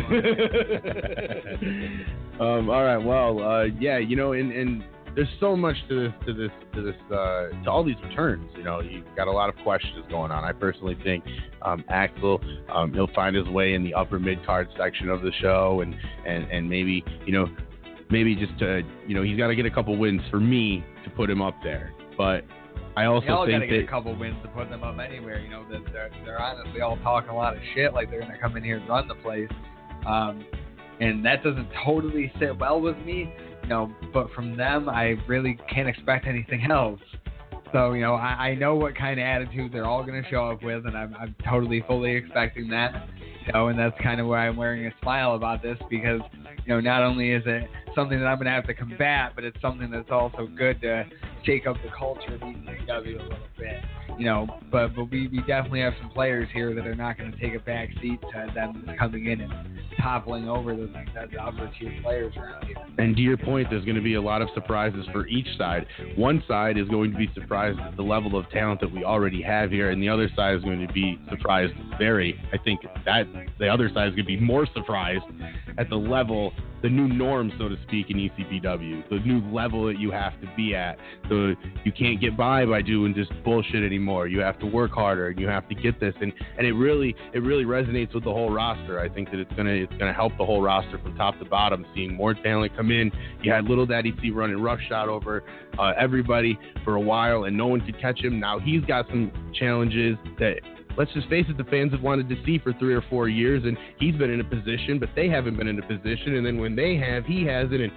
All right. Well, yeah. And there's so much to all these returns. You've got a lot of questions going on. I personally think Axel, he'll find his way in the upper mid card section of the show, and maybe just he's got to get a couple wins for me to put him up there. But I also think got to get a couple wins to put them up anywhere. That they're honestly all talking a lot of shit, like they're going to come in here and run the place, and that doesn't totally sit well with me. But from them, I really can't expect anything else. So, I know what kind of attitude they're all going to show up with, and I'm totally, fully expecting that. And that's kind of why I'm wearing a smile about this, because, not only is it something that I'm going to have to combat, but it's something that's also good to shake up the culture of ECW a little bit. But we definitely have some players here that are not going to take a back seat to them coming in and toppling over the upper tier players around here. And to your point, there's going to be a lot of surprises for each side. One side is going to be surprised at the level of talent that we already have here, and the other side is going to be surprised I think that the other side is going to be more surprised at the level, the new norm, so to speak, in ECPW, the new level that you have to be at. So you can't get by doing just bullshit anymore. You have to work harder, and you have to get this, and it really resonates with the whole roster. I think that it's gonna help the whole roster from top to bottom, seeing more talent come in. You had Little Daddy C running roughshod over everybody for a while, and no one could catch him. Now he's got some challenges that, let's just face it, the fans have wanted to see for 3 or 4 years, and he's been in a position, but they haven't been in a position, and then when they have, he hasn't, and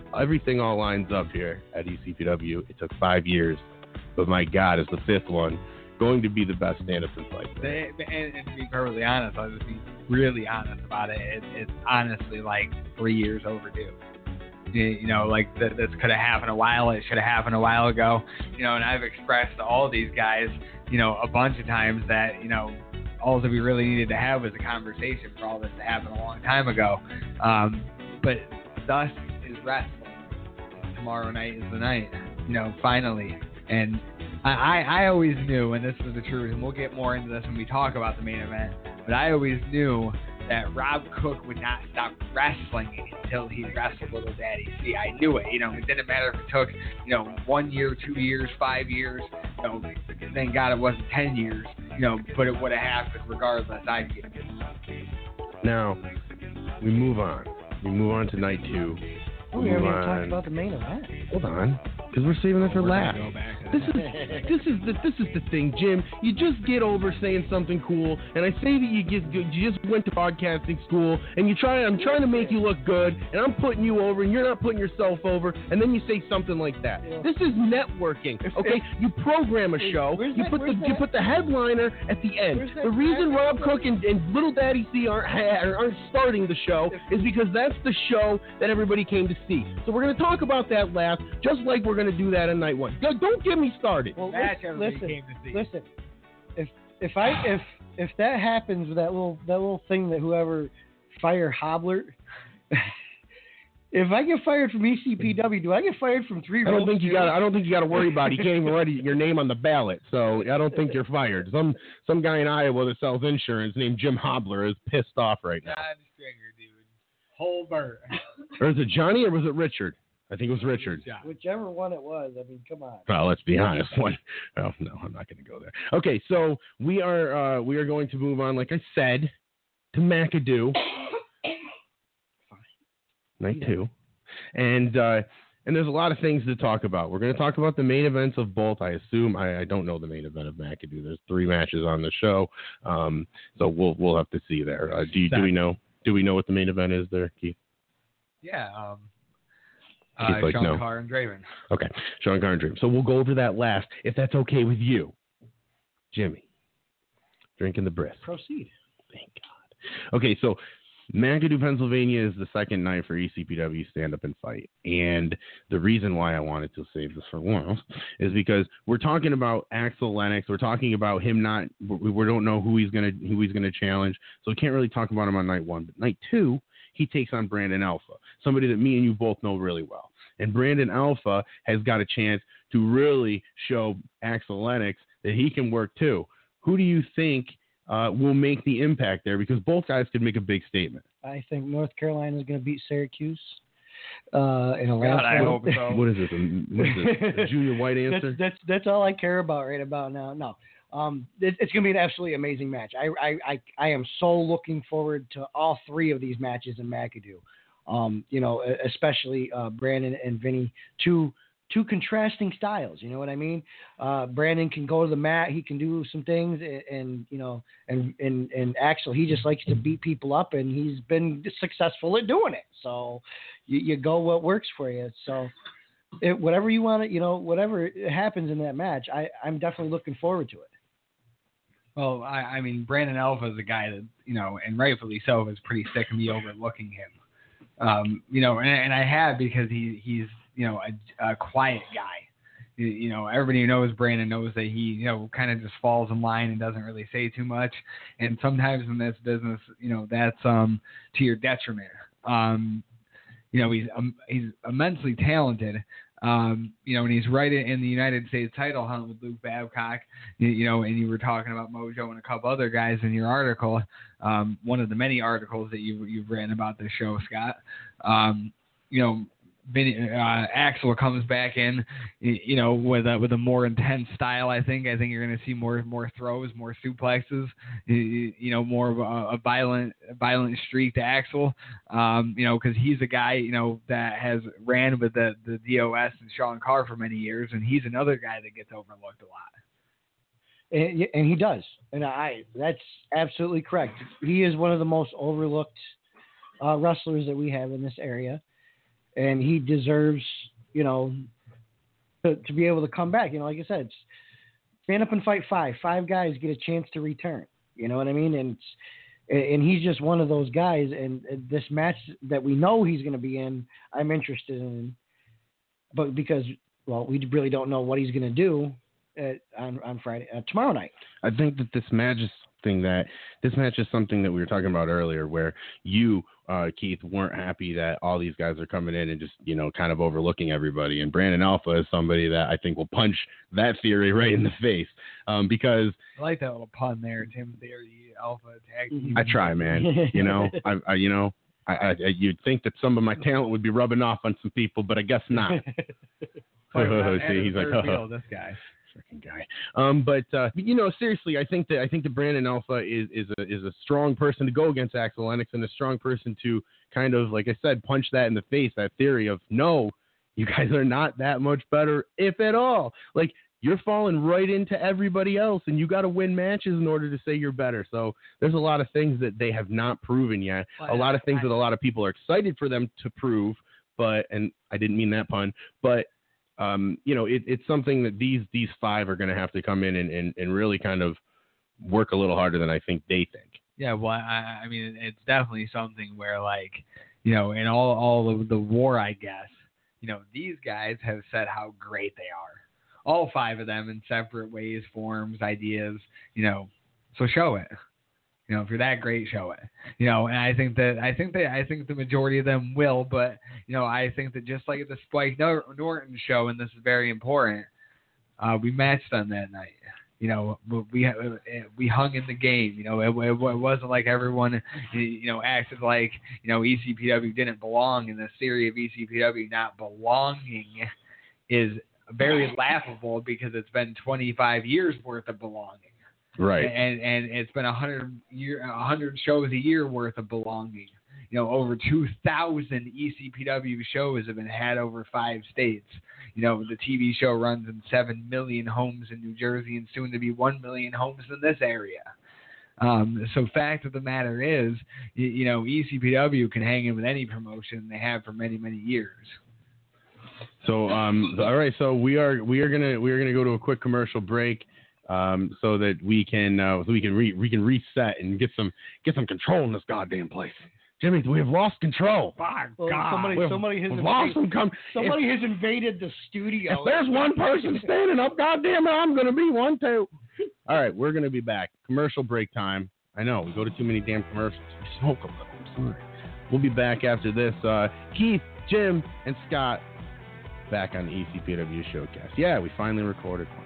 everything all lines up here at ECPW. It took 5 years, but my God, is the fifth one going to be the best stand-up in fight? And to be perfectly honest, I'll just be really honest about it. It's honestly like 3 years overdue. You know, like this could have happened a while. It should have happened a while ago. You know, and I've expressed to all these guys, you know, a bunch of times that, you know, all that we really needed to have was a conversation for all this to happen a long time ago. But thus is wrestling. Tomorrow night is the night, you know, finally. And I always knew, and this is the truth, and we'll get more into this when we talk about the main event, but I always knew that Rob Cook would not stop wrestling until he wrestled Little Daddy. See, I knew it. You know, it didn't matter if it took, you know, 1 year, 2 years, 5 years. You know, thank God it wasn't 10 years. You know, but it would have happened regardless. Now, we move on. We move on to night 2. We haven't even talked about the main event. Hold on, because we're saving it for last. This is the thing, Jim. You just get over saying something cool, and I say that you just went to broadcasting school, and I'm trying to make you look good, and I'm putting you over, and you're not putting yourself over, and then you say something like that. Yeah. This is networking, okay? You program a show, you put the headliner at the end. The reason Rob Cook and Little Daddy C aren't starting the show is because that's the show that everybody came to see. So we're going to talk about that last, just like we're going to do that in night 1. Don't get me started. Well, listen. If that happens with that little thing that whoever fired Hobbler, if I get fired from ECPW, do I get fired from Three Ropes? I don't think you got to worry about it. You can't even write your name on the ballot, so I don't think you're fired. Some guy in Iowa that sells insurance named Jim Hobbler is pissed off right now. John Stringer, dude. Holbert. Or is it Johnny or was it Richard? I think it was Richard. Whichever one it was. I mean, come on. Well, let's be honest. No, I'm not going to go there. Okay, so we are going to move on, like I said, to McAdoo. Night 2. And there's a lot of things to talk about. We're going to talk about the main events of both. I assume I don't know the main event of McAdoo. There's 3 matches on the show, so we'll have to see there. Do we know what the main event is there, Keith? Yeah. Like, Sean no. Carr and Draven. Okay, Sean Carr and Draven. So we'll go over that last, if that's okay with you, Jimmy. Drinking the brisk. Proceed. Thank God. Okay, so McAdoo, Pennsylvania is the second night for ECPW Stand Up and Fight. And the reason why I wanted to save this for last is because we're talking about Axel Lennox. We're talking about him we don't know who he's gonna challenge. So we can't really talk about him on night 1. But night 2, he takes on Brandon Alpha, somebody that me and you both know really well. And Brandon Alpha has got a chance to really show Axel Lennox that he can work too. Who do you think will make the impact there? Because both guys could make a big statement. I think North Carolina is going to beat Syracuse in a last. I hope so. What is this? A Junior White answer? That's all I care about right about now. No. It's going to be an absolutely amazing match. I am so looking forward to all 3 of these matches in McAdoo. You know, especially Brandon and Vinny, two contrasting styles. You know what I mean? Brandon can go to the mat. He can do some things, and you know, and Axel, he just likes to beat people up, and he's been successful at doing it. So you go what works for you. So whatever you want to, you know, whatever happens in that match, I'm definitely looking forward to it. Well, I mean, Brandon Alpha is a guy that, you know, and rightfully so, is pretty sick of me overlooking him. You know, and I have, because he's, you know, a quiet guy. You know, everybody who knows Brandon knows that he, you know, kind of just falls in line and doesn't really say too much. And sometimes in this business, you know, that's to your detriment. You know, he's immensely talented. You know, and he's right in the United States title hunt with Luke Babcock, you know, and you were talking about Mojo and a couple other guys in your article, one of the many articles that you've written about this show, Scott. You know, Axel comes back in, you know, with a more intense style. I think you're going to see more throws, more suplexes, you know, more of a violent streak to Axel. You know, because he's a guy, you know, that has ran with the DOS and Sean Carr for many years, and he's another guy that gets overlooked a lot. And he does, and that's absolutely correct. He is one of the most overlooked wrestlers that we have in this area. and he deserves, to be able to come back. Like I said, stand up and fight five. Five guys get a chance to return. You know what I mean? And he's just one of those guys. And this match that we know he's going to be in, I'm interested in. But because, we really don't know what he's going to do on Friday, tomorrow night. I think that this match is something that we were talking about earlier, where you, Keith, weren't happy that all these guys are coming in and just, kind of overlooking everybody. And Brandon Alpha is somebody that I think will punch that theory right in the face. Because I like that little pun there, Tim Theory, Alpha tag team. I try, man. You'd think that some of my talent would be rubbing off on some people, but I guess not. See, he's like, this guy. Freaking guy. But seriously, I think that Brandon Alpha is a strong person to go against Axel Lennox, and a strong person to kind of, like I said, punch that in the face, that theory of, no, you guys are not that much better, if at all. Like, you're falling right into everybody else, and you got to win matches in order to say you're better. So there's a lot of things that they have not proven yet. A lot of things that a lot of people are excited for them to prove, and I didn't mean that pun, but it's something that these five are going to have to come in and really kind of work a little harder than I think they think. Yeah, well, I mean, it's definitely something where, in all of the war, I guess, these guys have said how great they are. All five of them in separate ways, forms, ideas, so show it. If you're that great, show it. And I think the majority of them will, but I think that just like at the Spike Norton show, and this is very important, we matched on that night. We hung in the game. It wasn't like everyone acted like ECPW didn't belong, and the theory of ECPW not belonging is very laughable because it's been 25 years worth of belonging. Right. And it's been 100 shows a year worth of belonging. Over 2,000 ECPW shows have been had over 5 states. The TV show runs in 7 million homes in New Jersey and soon to be 1 million homes in this area. So fact of the matter is, ECPW can hang in with any promotion they have for many, many years. So, all right. So we are gonna go to a quick commercial break, so that we can reset and get some control in this goddamn place. Jimmy, we have lost control. God, somebody has invaded the studio. If there's one person standing up, goddamn it, I'm gonna be one too. All right, we're gonna be back. Commercial break time. I know we go to too many damn commercials. We smoke a little. I'm sorry. We'll be back after this. Keith, Jim, and Scott back on the ECPW Showcast. Yeah, we finally recorded one.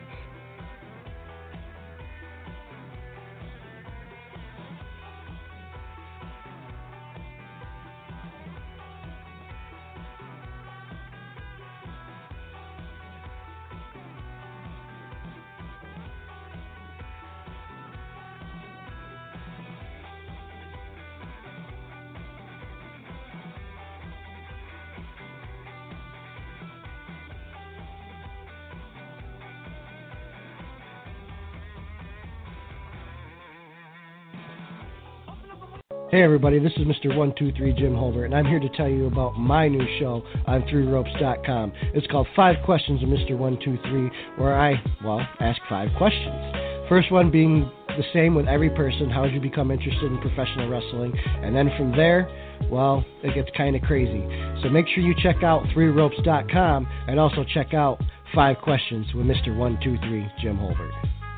Hey everybody, this is Mr. 123 Jim Holder, and I'm here to tell you about my new show on ThreeRopes.com. It's called 5 Questions of Mr. 123, where I, ask 5 questions. First one being the same with every person: how did you become interested in professional wrestling? And then from there, it gets kind of crazy. So make sure you check out ThreeRopes.com and also check out 5 Questions with Mr. 123 Jim Holder.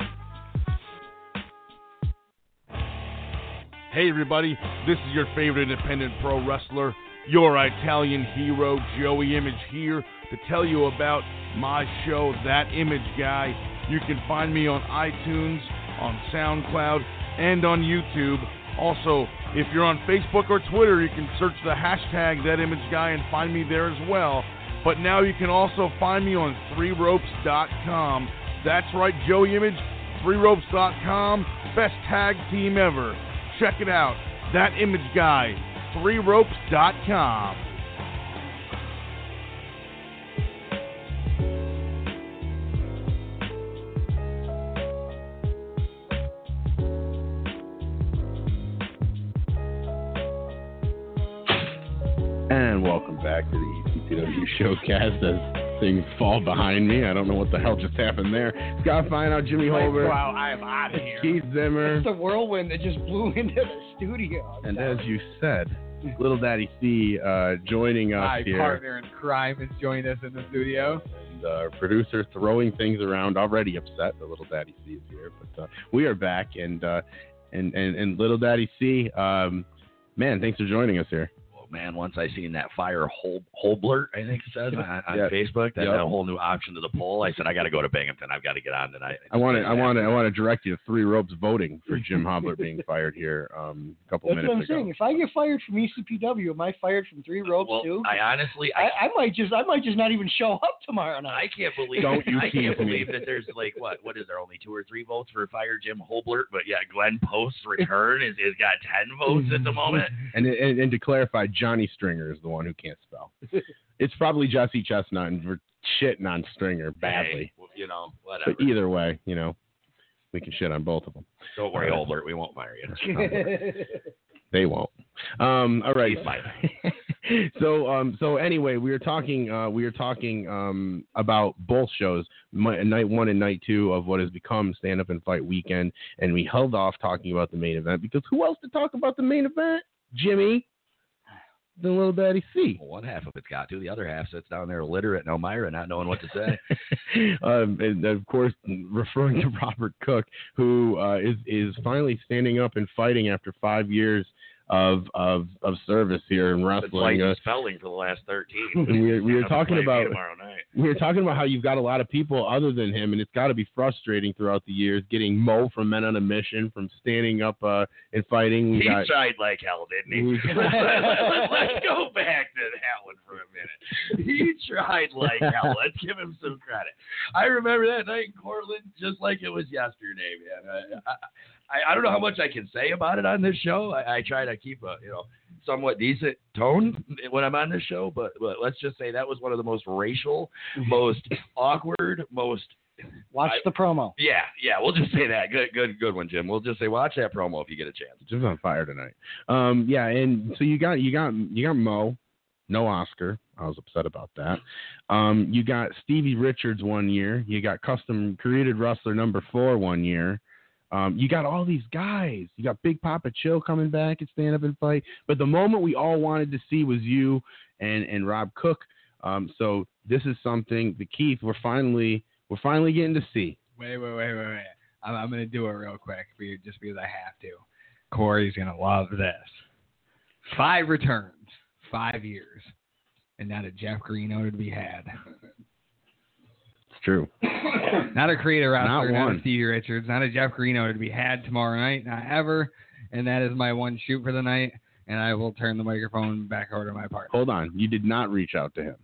Hey everybody, this is your favorite independent pro wrestler, your Italian hero, Joey Image, here to tell you about my show, That Image Guy. You can find me on iTunes, on SoundCloud, and on YouTube. Also, if you're on Facebook or Twitter, you can search the hashtag ThatImageGuy and find me there as well. But now you can also find me on ThreeRopes.com. That's right, Joey Image, ThreeRopes.com, best tag team ever. Check it out. That Image Guy, ThreeRopes.com. And welcome back to the ECPW Showcast as things fall behind me. I don't know what the hell just happened there. Scott Fineout, Jimmy Holbert. Wow, I am out of here. Keith Zimmer. It's the whirlwind that just blew into the studio. And as you said, Little Daddy C joining us My here. My partner in crime has joined us in the studio. And our producer throwing things around, already upset that Little Daddy C is here. But we are back, and Little Daddy C, man, thanks for joining us here. Man, once I seen that fire Holblert, I think it says on Facebook, that whole new option to the poll, I said I got to go to Binghamton. I've got to get on tonight. I want to direct you to Three Ropes voting for Jim Hobler being fired here a couple minutes ago. That's what I'm saying. If I get fired from ECPW, am I fired from Three Ropes too? I honestly, I might just not even show up tomorrow night. I can't believe. That there's like what is there only 2 or 3 votes for fire Jim Holblert, but yeah, Glenn Post's return is got 10 votes at the moment. And to clarify, Johnny Stringer is the one who can't spell. It's probably Jesse Chestnut, and we're shitting on Stringer badly. Hey, whatever. But either way, we can shit on both of them. Don't worry, Holbert, we won't fire you. They won't. All right. So anyway, we were talking about both shows, night 1 and night 2 of what has become Stand Up and Fight weekend, and we held off talking about the main event because who else to talk about the main event? Jimmy, the Little Daddy C. Well, one half of it's got to. The other half sits down there illiterate in Elmira, not knowing what to say. And of course, referring to Robert Cook, who is finally standing up and fighting after 5 years of service here in wrestling. Spelling for the last 13. We were talking about tomorrow night. We were talking about how you've got a lot of people other than him, and it's got to be frustrating throughout the years getting Mo from Men on a Mission, from standing up and fighting. He tried like hell, didn't he? Let's go back to that one for a minute. He tried like hell. Let's give him some credit. I remember that night in Cortland just like it was yesterday, man. I don't know how much I can say about it on this show. I try to keep a somewhat decent tone when I'm on this show, but let's just say that was one of the most racial, most awkward, most. Watch the promo. Yeah, we'll just say that. Good one, Jim. We'll just say watch that promo if you get a chance. Jim's on fire tonight. And so you got Mo, no Oscar. I was upset about that. You got Stevie Richards 1 year. You got Custom Created Wrestler number 4 1 year. You got all these guys. You got Big Papa Chill coming back and Stand Up and Fight. But the moment we all wanted to see was you and Rob Cook. So this is something that Keith, we're finally getting to see. Wait. I'm going to do it real quick just because I have to. Corey's going to love this. 5 returns, 5 years, and not a Jeff Greeno to be had. True. Not a creator wrestler, not a Stevie Richards, not a Jeff Greeno to be had tomorrow night, not ever. And that is my one shoot for the night. And I will turn the microphone back over to my partner. Hold on. You did not reach out to him.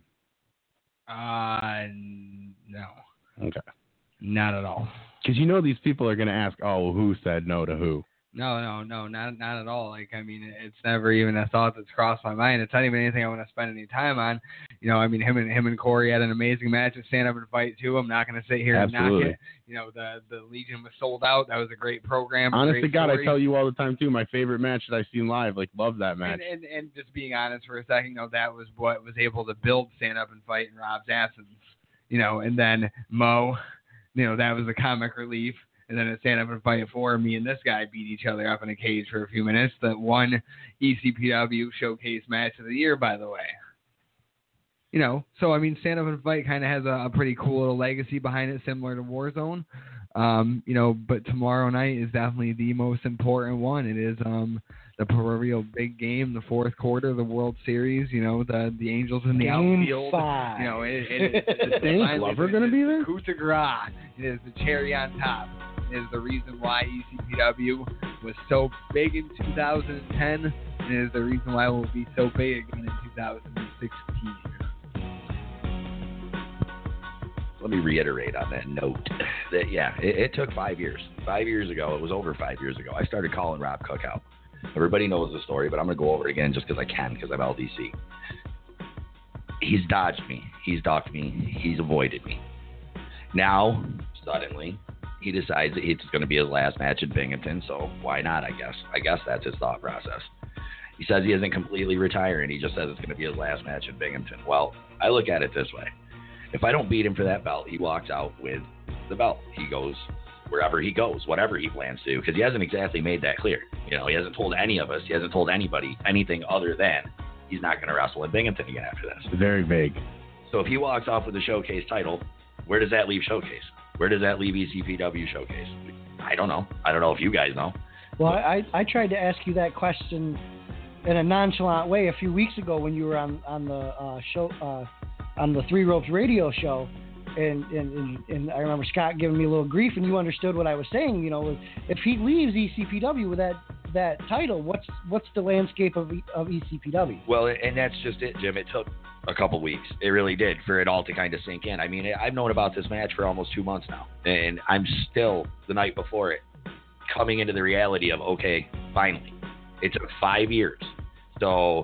No. Okay. Not at all. Because these people are going to ask, oh, who said no to who? No, not at all. It's never even a thought that's crossed my mind. It's not even anything I want to spend any time on. Him and Corey had an amazing match at Stand Up and Fight too. I'm not going to sit here and knock it. The Legion was sold out. That was a great program. Honest to God, I tell you all the time too. My favorite match that I've seen live, love that match. And just being honest for a second, that was what was able to build Stand Up and Fight in Rob's absence. And then Mo, that was the comic relief. And then at Stand Up and Fight 4, me and this guy beat each other up in a cage for a few minutes. The one ECPW showcase match of the year, by the way. So Stand Up and Fight kind of has a pretty cool little legacy behind it, similar to Warzone. But tomorrow night is definitely the most important one. It is the proverbial big game, the fourth quarter of the World Series. The Angels in the outfield. 5. Is Dan Glover going to be there? Coup de grace. It is the cherry on top. It is the reason why ECPW was so big in 2010. And it is the reason why it will be so big again in 2016. Let me reiterate on that note that, it took 5 years. 5 years ago, it was over 5 years ago, I started calling Rob Cook out. Everybody knows the story, but I'm going to go over it again just because I can, because I'm LDC. He's dodged me. He's ducked me. He's avoided me. Now, suddenly, he decides that it's going to be his last match in Binghamton, so why not, I guess. I guess that's his thought process. He says he isn't completely retiring. He just says it's going to be his last match in Binghamton. Well, I look at it this way. If I don't beat him for that belt, he walks out with the belt. He goes wherever he goes, whatever he plans to, because he hasn't exactly made that clear. You know, he hasn't told any of us, he hasn't told anybody anything other than he's not going to wrestle in Binghamton again after this. Very vague. So if he walks off with the Showcase title, where does that leave Showcase? Where does that leave ECPW Showcase? I don't know. I don't know if you guys know. Well, I tried to ask you that question in a nonchalant way a few weeks ago when you were on the show on the Three Ropes radio show, and I remember Scott giving me a little grief, and you understood what I was saying. You know, if he leaves ECPW with that title, what's the landscape of ECPW? Well, and that's just it, Jim. It took a couple weeks. It really did for it all to kind of sink in. I mean, I've known about this match for almost 2 months now, and I'm still, the night before it, coming into the reality of, okay, finally. It took 5 years. So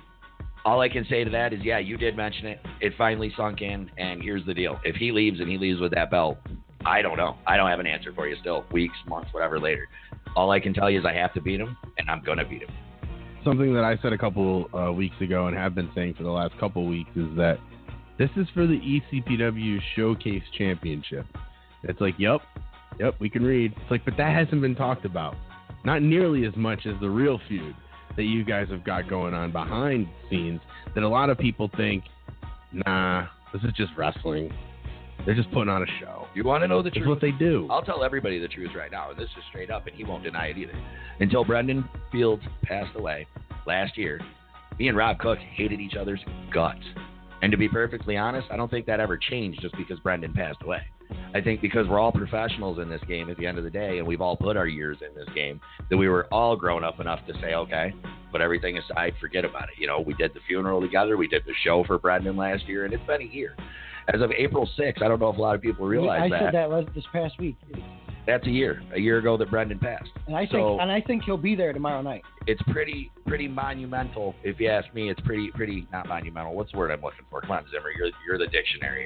all I can say to that is, yeah, you did mention it. It finally sunk in, and here's the deal. If he leaves and he leaves with that belt, I don't know. I don't have an answer for you still, weeks, months, whatever later. All I can tell you is I have to beat him, and I'm going to beat him. Something that I said a couple weeks ago and have been saying for the last couple weeks is that this is for the ECPW Showcase Championship. It's like, yep, we can read. It's like, but that hasn't been talked about. Not nearly as much as the real feud that you guys have got going on behind the scenes that a lot of people think, nah, this is just wrestling. They're just putting on a show. You want to know the truth? It's what they do. I'll tell everybody the truth right now, and this is straight up, and he won't deny it either. Until Brendan Fields passed away last year, me and Rob Cook hated each other's guts. And to be perfectly honest, I don't think that ever changed just because Brendan passed away. I think because we're all professionals in this game at the end of the day, and we've all put our years in this game, that we were all grown up enough to say, okay, put everything aside, forget about it. You know, we did the funeral together, we did the show for Brendan last year, and it's been a year. As of April 6th, I don't know if a lot of people realize that. I said that this past week. That's a year ago that Brendan passed. And I think he'll be there tomorrow night. It's pretty monumental, if you ask me. It's pretty not monumental. What's the word I'm looking for? Come on, Zimmer, you're the dictionary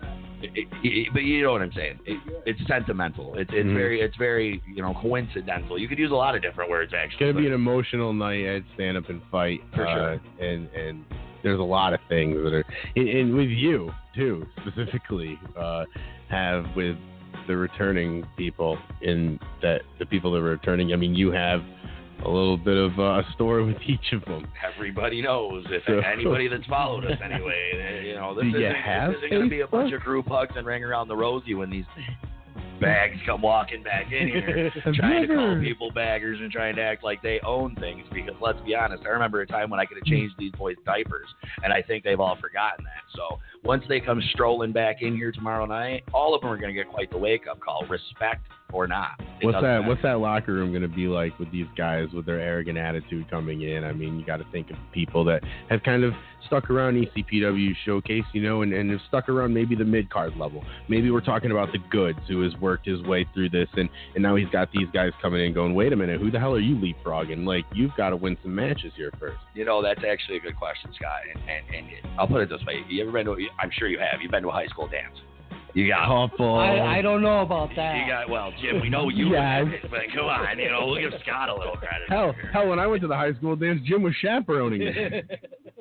here. But you know what I'm saying. It's sentimental. It's very coincidental. You could use a lot of different words actually. It's gonna be an emotional night at Stand Up and Fight for sure. And there's a lot of things that are and with you too specifically have with the returning people in that the people that are returning. I mean, you have a little bit of a story with each of them. Everybody knows. If anybody that's followed us anyway, this isn't going to be a bunch of group hugs and ring around the rosy when these bags come walking back in here trying to call people baggers and trying to act like they own things, because let's be honest, I remember a time when I could have changed these boys' diapers, and I think they've all forgotten that. So once they come strolling back in here tomorrow night, all of them are going to get quite the wake-up call, respect or not. What's that locker room going to be like with these guys with their arrogant attitude coming in? I mean, you got to think of people that have kind of stuck around ECPW Showcase, and have stuck around maybe the mid-card level. Maybe we're talking about the Goods, who has worked his way through this, and now he's got these guys coming in going, wait a minute, who the hell are you leapfrogging? Like, you've got to win some matches here first. That's actually a good question, Scott, and I'll put it this way. You ever been to, I'm sure you have, you've been to a high school dance. You got couple. I don't know about that. Jim, we know you have, but come on, we'll give Scott a little credit. Hell, when I went to the high school dance, Jim was chaperoning it.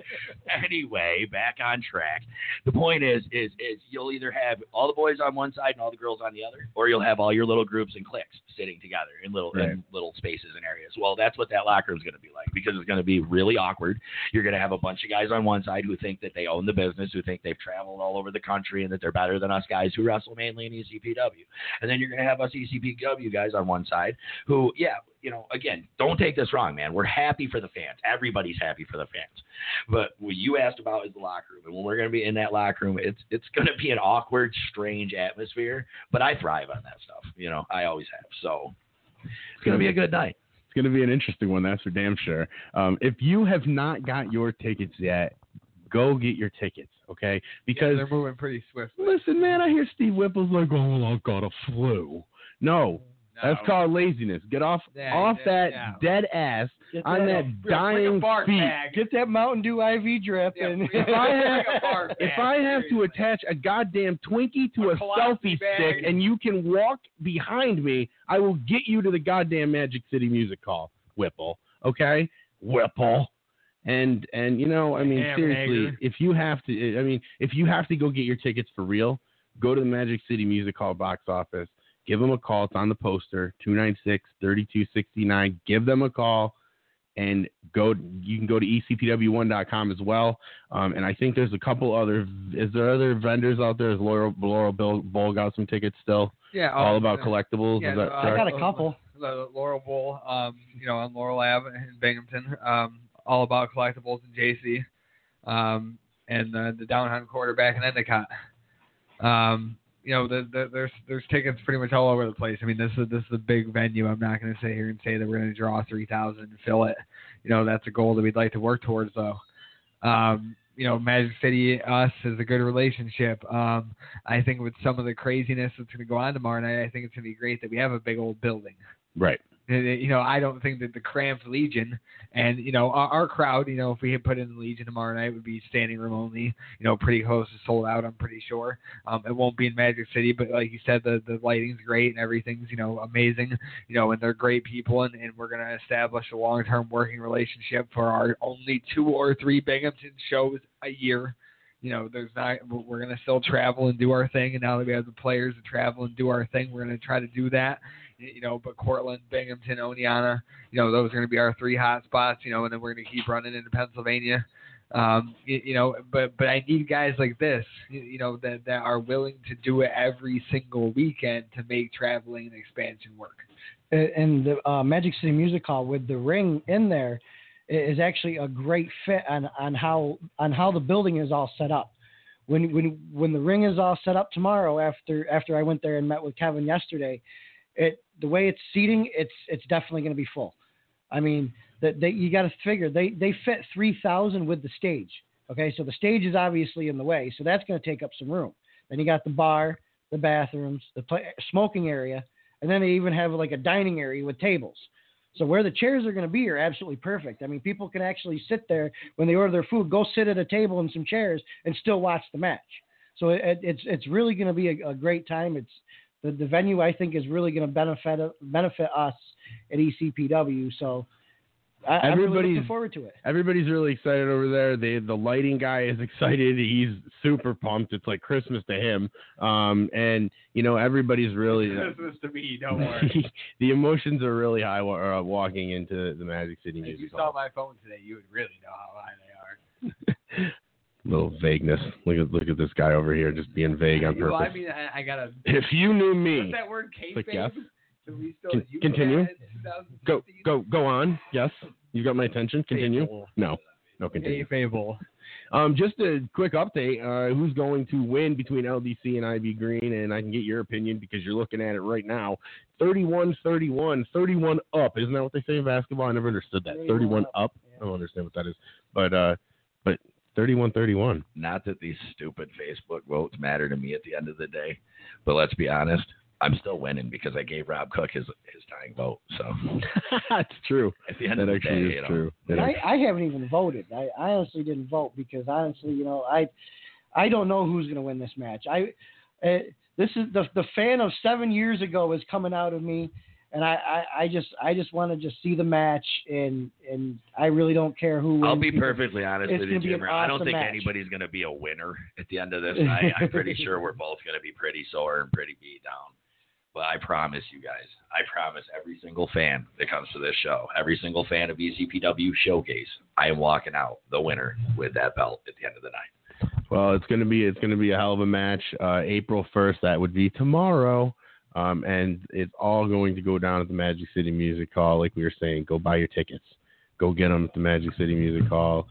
Anyway, back on track. The point is you'll either have all the boys on one side and all the girls on the other, or you'll have all your little groups and cliques sitting together in little spaces and areas. Well, that's what that locker room is going to be like, because it's going to be really awkward. You're going to have a bunch of guys on one side who think that they own the business, who think they've traveled all over the country and that they're better than us guys who wrestle mainly in ECPW. And then you're going to have us ECPW guys on one side who, again, don't take this wrong, man. We're happy for the fans. Everybody's happy for the fans. But what you asked about is the locker room. And when we're going to be in that locker room, it's going to be an awkward, strange atmosphere. But I thrive on that stuff. I always have. So it's going to be a good night. It's going to be an interesting one, that's for damn sure. If you have not got your tickets yet, go get your tickets, okay? Because they're moving pretty swiftly. Listen, man, I hear Steve Whipple's like, oh, I've got a flu. No. That's called laziness. Get off that dead ass on that dying feet. Get that Mountain Dew IV drip. And if I have to attach a goddamn Twinkie to a selfie stick and you can walk behind me, I will get you to the goddamn Magic City Music Hall, Whipple. Okay? Whipple. And you know, I mean, seriously, if you have to go get your tickets for real, go to the Magic City Music Hall box office. Give them a call. It's on the poster, 296-3269. Give them a call and go. You can go to ecpw1.com as well. And I think there's a couple other. Is there other vendors out there? Is Laurel Bowl got some tickets still? Yeah. All about collectibles. Yeah, Is that I got a couple. The Laurel Bowl, you know, on Laurel Ave in Binghamton. All about collectibles in JC. And the Downtown Quarterback in Endicott. You know, there's tickets pretty much all over the place. I mean, this is a big venue. I'm not going to sit here and say that we're going to draw 3,000 and fill it. You know, that's a goal that we'd like to work towards, though. You know, Magic City, us, is a good relationship. I think with some of the craziness that's going to go on tomorrow night, I think it's going to be great that we have a big old building. Right. You know, I don't think that the cramped Legion and, you know, our crowd, you know, if we had put in the Legion tomorrow night, would be standing room only, you know, pretty close to sold out, I'm pretty sure. It won't be in Magic City, but like you said, the lighting's great and everything's, you know, amazing, you know, and they're great people, and we're going to establish a long-term working relationship for our only 2 or 3 Binghamton shows a year. You know, we're going to still travel and do our thing, and now that we have the players to travel and do our thing, we're going to try to do that. You know, but Cortland, Binghamton, Oneonta, you know, those are going to be our 3 hot spots, you know, and then we're going to keep running into Pennsylvania. You know, but I need guys like this, you know, that are willing to do it every single weekend to make traveling and expansion work. And the Magic City Music Hall with the ring in there is actually a great fit on how the building is all set up. When the ring is all set up tomorrow, after I went there and met with Kevin yesterday, the way it's seating, it's definitely going to be full. I mean, you got to figure they fit 3,000 with the stage. Okay, so the stage is obviously in the way, so that's going to take up some room. Then you got the bar, the bathrooms, the smoking area, and then they even have like a dining area with tables. So where the chairs are going to be are absolutely perfect. I mean, people can actually sit there when they order their food, go sit at a table and some chairs and still watch the match. So it's really going to be a great time. It's the venue, I think, is really going to benefit us at ECPW. So I'm really looking forward to it. Everybody's really excited over there. The lighting guy is excited. He's super pumped. It's like Christmas to him. And, you know, everybody's really... Christmas to me, don't worry. The emotions are really high walking into the Magic City Music Hall. If you saw my phone today, you would really know how high they are. Little vagueness. Look at this guy over here just being vague on purpose. Well, I mean, I got to... If you knew me... What's that word, kayfabe? Like, yes. Continue. Go on. Yes. You got my attention. Continue. Fable. No, continue. Fable. Just a quick update. Who's going to win between LDC and Ivy Green? And I can get your opinion because you're looking at it right now. 31-31, 31 up. Isn't that what they say in basketball? I never understood that. 31 up. Yeah. I don't understand what that is. But 31-31. Not that these stupid Facebook votes matter to me at the end of the day, but let's be honest. I'm still winning because I gave Rob Cook his dying vote. So that's true. At the end of the day, is true. I haven't even voted. I honestly didn't vote because honestly, you know, I don't know who's going to win this match. This is the fan of 7 years ago is coming out of me, and I just want to just see the match, and I really don't care who wins. I'll be perfectly honest with you, Jim. Awesome I don't think match. anybody's going to be a winner at the end of this. I'm pretty sure we're both going to be pretty sore and pretty beat down. But I promise you guys, I promise every single fan that comes to this show, every single fan of ECPW Showcase, I am walking out the winner with that belt at the end of the night. Well, it's gonna be a hell of a match. April 1st, that would be tomorrow, and it's all going to go down at the Magic City Music Hall. Like we were saying, go buy your tickets, go get them at the Magic City Music Hall.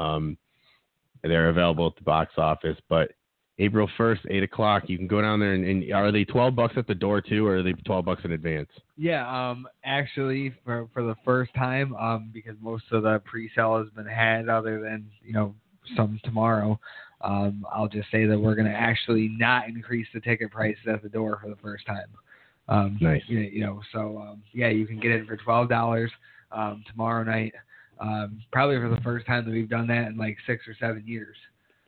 They're available at the box office, but April 1st, 8 o'clock. You can go down there, and are they $12 at the door too, or are they $12 in advance? Yeah, actually, for the first time, because most of the pre-sale has been had, other than some tomorrow. I'll just say that we're going to actually not increase the ticket prices at the door for the first time. Nice. So you can get it for $12 tomorrow night. Probably for the first time that we've done that in like 6 or 7 years.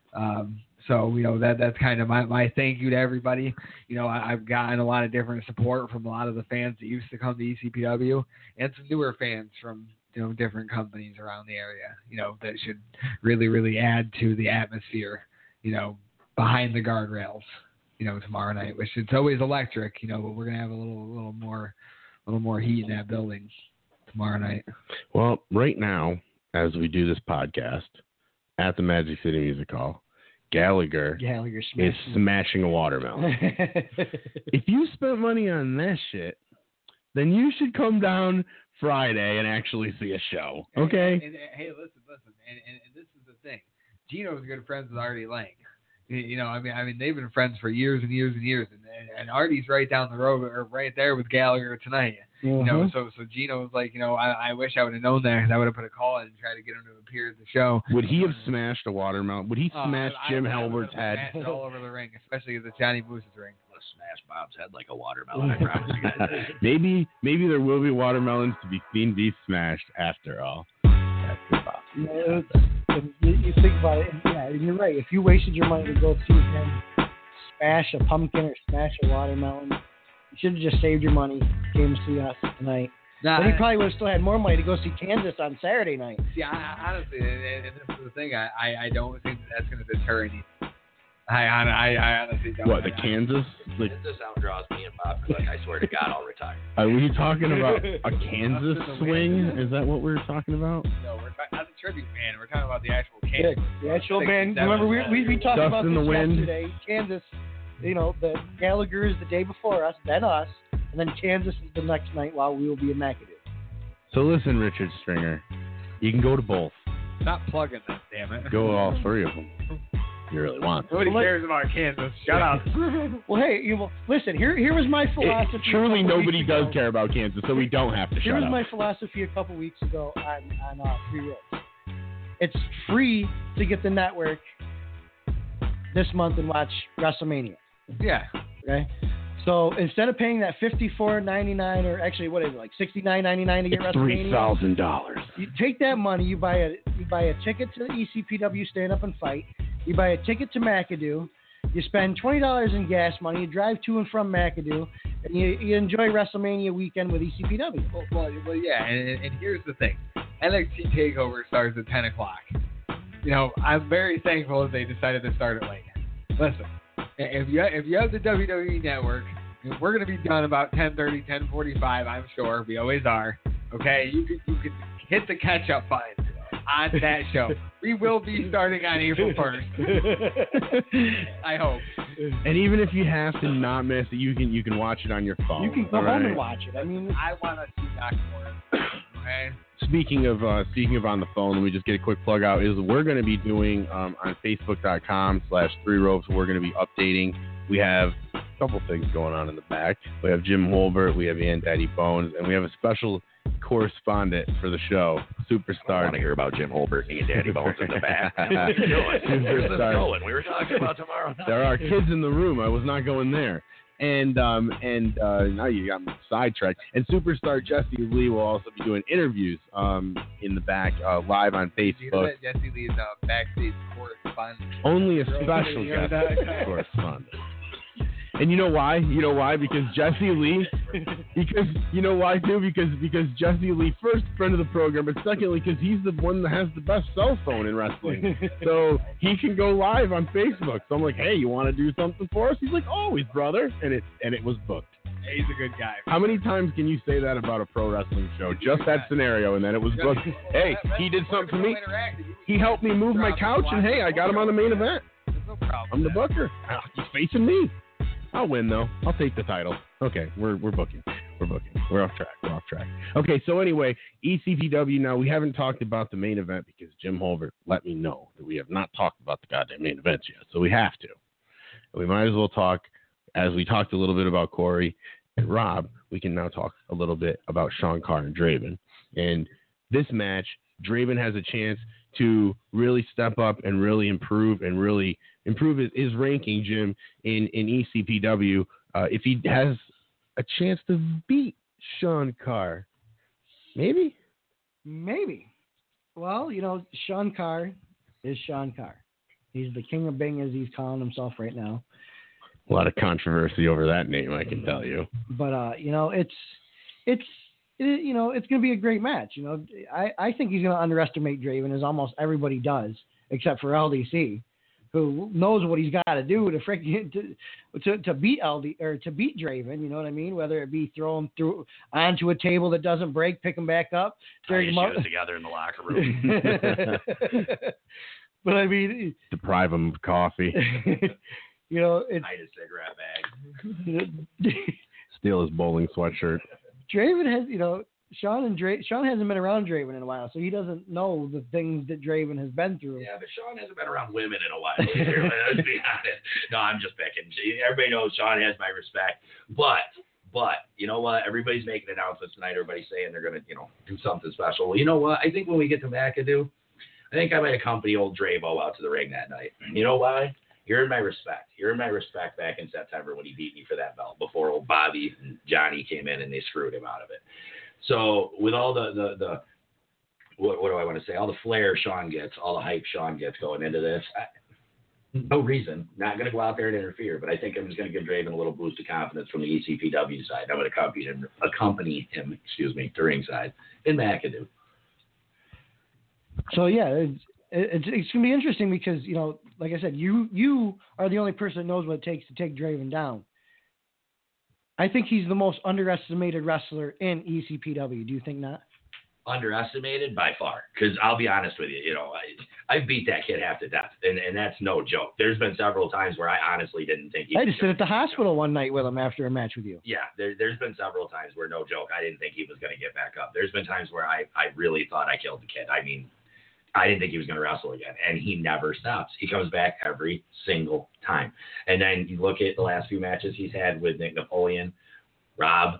So, that's kind of my thank you to everybody. I've gotten a lot of different support from a lot of the fans that used to come to ECPW and some newer fans from different companies around the area, that should really, really add to the atmosphere, behind the guardrails, tomorrow night, which it's always electric, but we're going to have a little more heat in that building tomorrow night. Well, right now, as we do this podcast at the Magic City Music Hall, Gallagher is smashing a watermelon. If you spent money on that shit, then you should come down Friday and actually see a show. Okay? And hey, listen. And this is the thing. Gino's good friends with Artie Lang. I mean, they've been friends for years and years and years. And Artie's right down the road, or right there with Gallagher tonight. So Gino was like, I wish I would have known that, because I would have put a call in and tried to get him to appear at the show. Would he have smashed a watermelon? Would he smash Jim Halbert's head? All over the ring, especially the Johnny Moose's ring. Let's smash Bob's head like a watermelon, I promise you guys. Maybe there will be watermelons to be smashed after all. That's good, Bob. You think about it, and you're right. If you wasted your money to go see him smash a pumpkin or smash a watermelon, you should have just saved your money, came to see us tonight. But he probably would have still had more money to go see Kansas on Saturday night. Yeah, honestly, and this is the thing, I don't think that's going to deter any. I honestly don't. What, the Kansas? Kansas outdraws me and Bob. I swear to God, I'll retire. Are we talking about a Kansas swing? Is that what we're talking about? No, we're talking about the tribute band. We're talking about the actual Kansas. The actual band. Remember, we talked about this yesterday. Kansas, the Gallagher is the day before us, then us, and then Kansas is the next night while we will be in McAdoo. So listen, Richard Stringer, you can go to both. Stop plugging this, damn it. Go to all three of them. You really want to. Nobody cares about Kansas. Shut up. Well, hey, listen, here was my philosophy. Truly, nobody does care about Kansas, so we don't have to shut up. Here was my philosophy a couple weeks ago on Three Ropes. It's free to get the network this month and watch WrestleMania. Yeah. Okay? So instead of paying that $54.99, or actually, what is it, like $69.99 to get WrestleMania? $3,000. You take that money, you buy a ticket to the ECPW Stand Up and Fight. You buy a ticket to McAdoo, you spend $20 in gas money, you drive to and from McAdoo, and you enjoy WrestleMania weekend with ECPW. Well, yeah, and here's the thing. NXT TakeOver starts at 10 o'clock. I'm very thankful that they decided to start it late. Listen, if you have the WWE Network, we're going to be done about 10:30, 10:45, I'm sure. We always are. Okay? You could hit the catch-up button on that show. We will be starting on April 1st. I hope. And even if you have to not miss it, you can watch it on your phone. You can go home and watch it. I want to see Nakamura. Okay. Speaking of on the phone, let me just get a quick plug out. We're going to be doing on Facebook.com/Three Ropes. We're going to be updating. We have a couple things going on in the back. We have Jim Holbert, we have Aunt Daddy Bones, and we have a special correspondent for the show, Superstar. I want to hear about Jim Holbert and Daddy Bones in the back. Where's this going? We were talking about tomorrow night. There are kids in the room. I was not going there. And now you got me sidetracked. And Superstar Jesse Lee will also be doing interviews in the back live on Facebook. Jesse Lee is a backstage correspondent. Only a special guest correspondent. And you know why? Because Jesse Lee. Because you know why too? Because Jesse Lee, first friend of the program, but secondly, because he's the one that has the best cell phone in wrestling, so he can go live on Facebook. So I'm like, hey, you want to do something for us? He's like, always, brother. And it was booked. He's a good guy. How many times can you say that about a pro wrestling show? Just that scenario, and then it was booked. Hey, he did something for me. He helped me move my couch, and hey, I got him on the main event. No problem. I'm the booker. He's facing me. I'll win, though. I'll take the title. Okay, we're booking. We're off track. Okay, so anyway, ECPW. Now, we haven't talked about the main event because Jim Holbert let me know that we have not talked about the goddamn main events yet. So we have to. We might as well talk, as we talked a little bit about Corey and Rob, we can now talk a little bit about Sean Carr and Draven. And this match, Draven has a chance to really step up and really improve his ranking, Jim, in ECPW. If he has a chance to beat Sean Carr. Maybe. Well, Sean Carr is Sean Carr. He's the king of Bing, as he's calling himself right now. A lot of controversy over that name, I can tell you. But, it's it's going to be a great match. I think he's going to underestimate Draven, as almost everybody does, except for LDC, who knows what he's got to do to beat to beat Draven. You know what I mean? Whether it be throw him through onto a table that doesn't break, pick him back up, tie his shoes together in the locker room. But I mean, deprive him of coffee. Hide his cigarette bag. Steal his bowling sweatshirt. Draven has, Sean hasn't been around Draven in a while, so he doesn't know the things that Draven has been through. Yeah, but Sean hasn't been around women in a while either. Let's be honest. No, I'm just picking. Everybody knows Sean has my respect, but you know what? Everybody's making announcements tonight. Everybody's saying they're gonna, do something special. Well, you know what? I think when we get to McAdoo, I think I might accompany old Dravo out to the ring that night. You know why? You're in my respect. You're in my respect back in September when he beat me for that belt before old Bobby and Johnny came in and they screwed him out of it. So with all the what do I want to say? All the flair Sean gets, all the hype Sean gets going into this, no reason. Not going to go out there and interfere, but I think I'm just going to give Draven a little boost of confidence from the ECPW side. I'm going to accompany him, to ringside in McAdoo. So yeah, it's going to be interesting because like I said, you are the only person that knows what it takes to take Draven down. I think he's the most underestimated wrestler in ECPW. Do you think not? Underestimated by far, because I'll be honest with you, I beat that kid half to death, and that's no joke. There's been several times where I honestly didn't think I just sit at the hospital one night with him after a match with you. Yeah, there's been several times where, no joke, I didn't think he was going to get back up. There's been times where I really thought I killed the kid. I mean, I didn't think he was going to wrestle again, and he never stops. He comes back every single time. And then you look at the last few matches he's had with Nick Napoleon, Rob,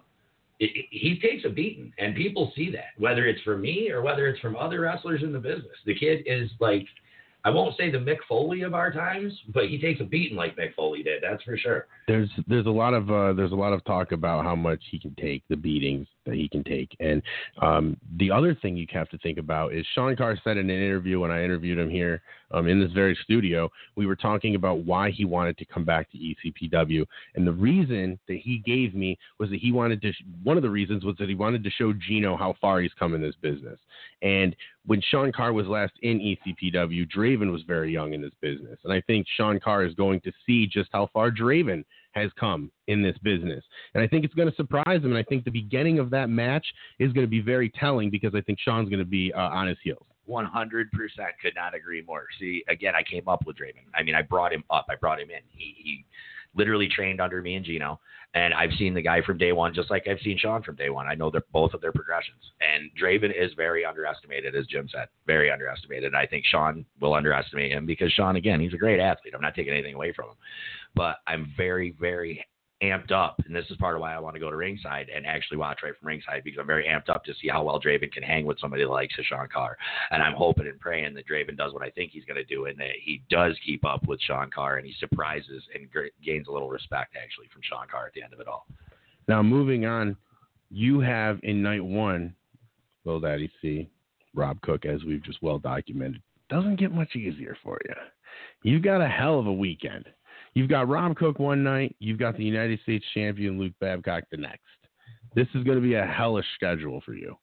he takes a beating, and people see that, whether it's from me or whether it's from other wrestlers in the business. The kid is like, I won't say the Mick Foley of our times, but he takes a beating like Mick Foley did. That's for sure. There's a lot of talk about how much he can take, the beatings that he can take, and the other thing you have to think about is Sean Carr said in an interview when I interviewed him here in this very studio, we were talking about why he wanted to come back to ECPW, and the reason that he gave me was that he wanted to. One of the reasons was that he wanted to show Gino how far he's come in this business, and when Sean Carr was last in ECPW, Draven was very young in this business, and I think Sean Carr is going to see just how far Draven has come in this business. And I think it's going to surprise him. And I think the beginning of that match is going to be very telling because I think Sean's going to be on his heels. 100% could not agree more. See, again, I came up with Draven. I mean, I brought him up. I brought him in. He literally trained under me and Gino. And I've seen the guy from day one, just like I've seen Sean from day one. I know both of their progressions. And Draven is very underestimated, as Jim said. Very underestimated. And I think Sean will underestimate him because Sean, again, he's a great athlete. I'm not taking anything away from him. But I'm very, very amped up, and this is part of why I want to go to ringside and actually watch right from ringside, because I'm very amped up to see how well Draven can hang with somebody like Sean Carr. And I'm hoping and praying that Draven does what I think he's going to do, and that he does keep up with Sean Carr, and he surprises and gains a little respect, actually, from Sean Carr at the end of it all. Now, moving on, you have in night one, Lil Daddy C, Rob Cook, as we've just well documented. Doesn't get much easier for you. You've got a hell of a weekend. You've got Rob Cook one night. You've got the United States champion Luke Babcock the next. This is going to be a hellish schedule for you.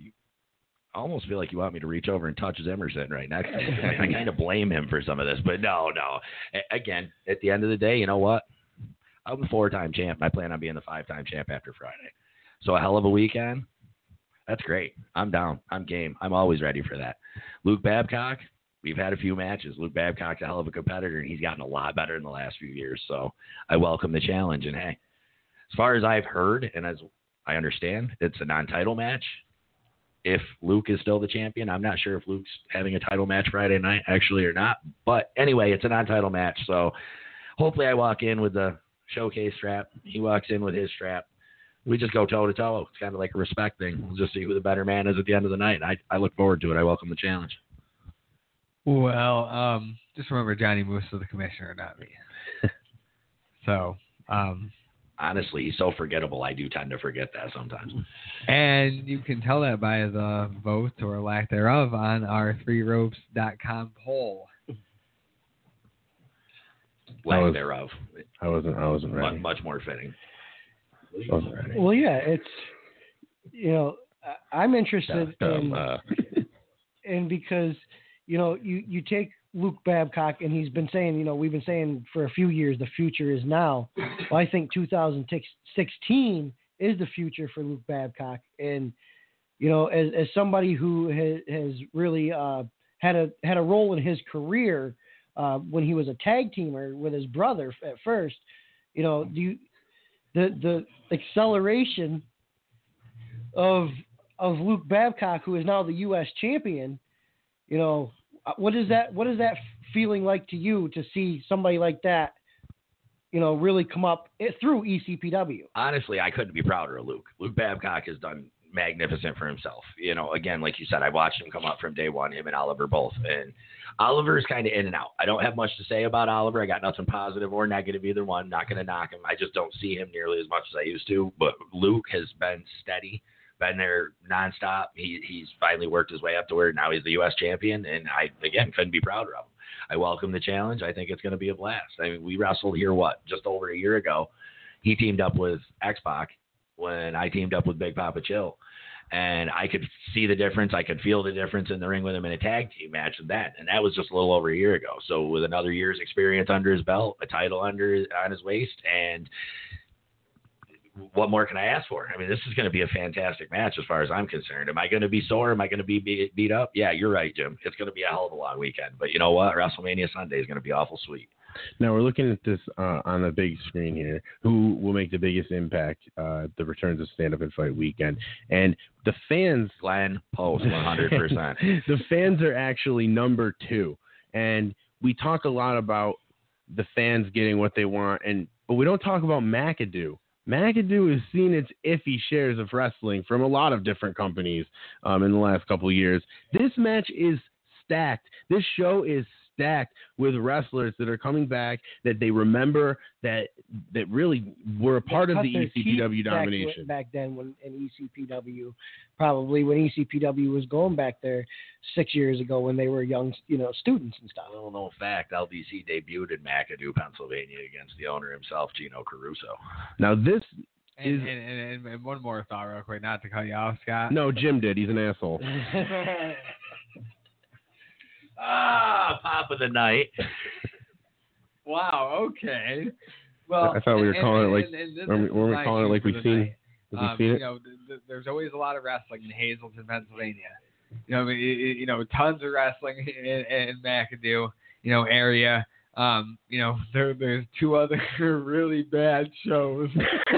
I almost feel like you want me to reach over and touch Zimmerson right next to me. I kind of blame him for some of this, but no. Again, at the end of the day, you know what? I'm a 4-time champ. I plan on being the 5-time champ after Friday. So a hell of a weekend. That's great. I'm down. I'm game. I'm always ready for that. Luke Babcock. We've had a few matches. Luke Babcock's a hell of a competitor, and he's gotten a lot better in the last few years. So I welcome the challenge. And, hey, as far as I've heard and as I understand, it's a non-title match. If Luke is still the champion, I'm not sure if Luke's having a title match Friday night, actually, or not. But, anyway, it's a non-title match. So hopefully I walk in with the showcase strap. He walks in with his strap. We just go toe-to-toe. It's kind of like a respect thing. We'll just see who the better man is at the end of the night. And I look forward to it. I welcome the challenge. Well, just remember Johnny Moose is the commissioner, not me. So, honestly, he's so forgettable. I do tend to forget that sometimes. And you can tell that by the vote or lack thereof on our 3ropes.com poll. Lack thereof. I wasn't ready. Much more fitting. I wasn't ready. Well, yeah, it's, I'm interested in because, you take Luke Babcock, and he's been saying, we've been saying for a few years, the future is now. Well, I think 2016 is the future for Luke Babcock. And, as somebody who has really had a role in his career when he was a tag teamer with his brother at first, the acceleration of Luke Babcock, who is now the U.S. champion, what is that feeling like to you to see somebody like that, really come up through ECPW? Honestly, I couldn't be prouder of Luke. Luke Babcock has done magnificent for himself. Again, like you said, I watched him come up from day one, him and Oliver both. And Oliver is kind of in and out. I don't have much to say about Oliver. I got nothing positive or negative either one. Not going to knock him. I just don't see him nearly as much as I used to. But Luke has been steady, been there nonstop. He's finally worked his way up to where now he's the U.S. champion. And I, again, couldn't be prouder of him. I welcome the challenge. I think it's going to be a blast. I mean, we wrestled here, just over a year ago. He teamed up with X-Pac when I teamed up with Big Papa Chill. And I could see the difference. I could feel the difference in the ring with him in a tag team match and that. And that was just a little over a year ago. So with another year's experience under his belt, a title on his waist, and what more can I ask for? I mean, this is going to be a fantastic match as far as I'm concerned. Am I going to be sore? Am I going to be beat up? Yeah, you're right, Jim. It's going to be a hell of a long weekend. But you know what? WrestleMania Sunday is going to be awful sweet. Now we're looking at this on the big screen here. Who will make the biggest impact? The returns of Stand Up and Fight weekend, and the fans. Glenn Post, 100%. The fans are actually number 2, and we talk a lot about the fans getting what they want, but we don't talk about McAdoo. McAdoo has seen its iffy shares of wrestling from a lot of different companies in the last couple of years. This match is stacked. This show is stacked with wrestlers that are coming back that they remember that really were a part of the ECPW domination. Back then when in ECPW, probably when ECPW was going back there 6 years ago when they were young, students and stuff. Well, no fact, LBC debuted in McAdoo, Pennsylvania against the owner himself, Gino Caruso. Now this and one more thought real quick, not to cut you off, Scott. No, Jim did. He's an asshole. Pop of the night. Wow. Okay. Well, I thought we were calling it like. Were we calling it like we've seen? Have we seen it? There's always a lot of wrestling in Hazleton, Pennsylvania. Tons of wrestling in McAdoo, area. There's 2 other really bad shows.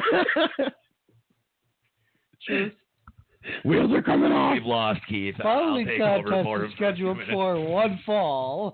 Truth. Wheels are coming off. We've lost Keith. Finally, contest is scheduled for one fall.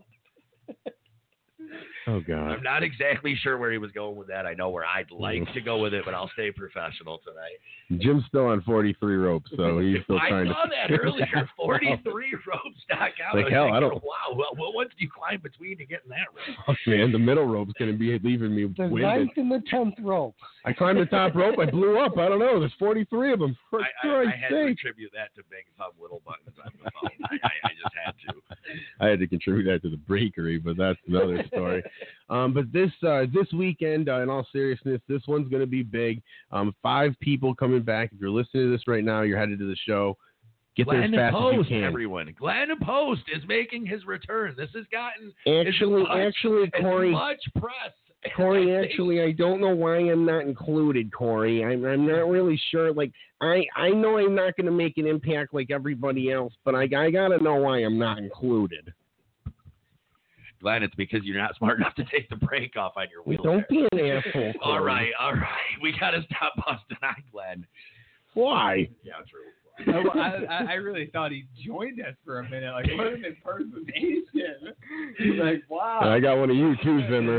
Oh, God. I'm not exactly sure where he was going with that. I know where I'd like to go with it, but I'll stay professional tonight. Jim's still on 43 ropes, so he's still trying to... I saw that earlier, 43ropes.com. Like, hell, I don't... Wow, what ones do you climb between to get in that rope? Oh, man, the middle rope's going to be leaving me the winded. 9th and the 10th rope. I climbed the top rope, I blew up. I don't know, there's 43 of them. For I had to attribute that to Big Thumb Little Buttons on the phone. I just had to. I had to contribute that to the breakery, but that's another story. But this weekend, in all seriousness, this one's going to be big. 5 people coming back. If you're listening to this right now, you're headed to the show. Get there as fast as you can. Everyone. Glenn Post is making his return. This has gotten actually, Corey, much press. Corey, actually, I don't know why I'm not included, Corey. I'm not really sure. Like, I know I'm not going to make an impact like everybody else, but I got to know why I'm not included. Glenn, it's because you're not smart enough to take the brake off on your wheelchair. Don't be an asshole, All right. We got to stop busting on Glenn. Why? Yeah, true. I really thought he joined us for a minute. Like, what an impersonation. Like, wow. I got one of you too, Zimmer.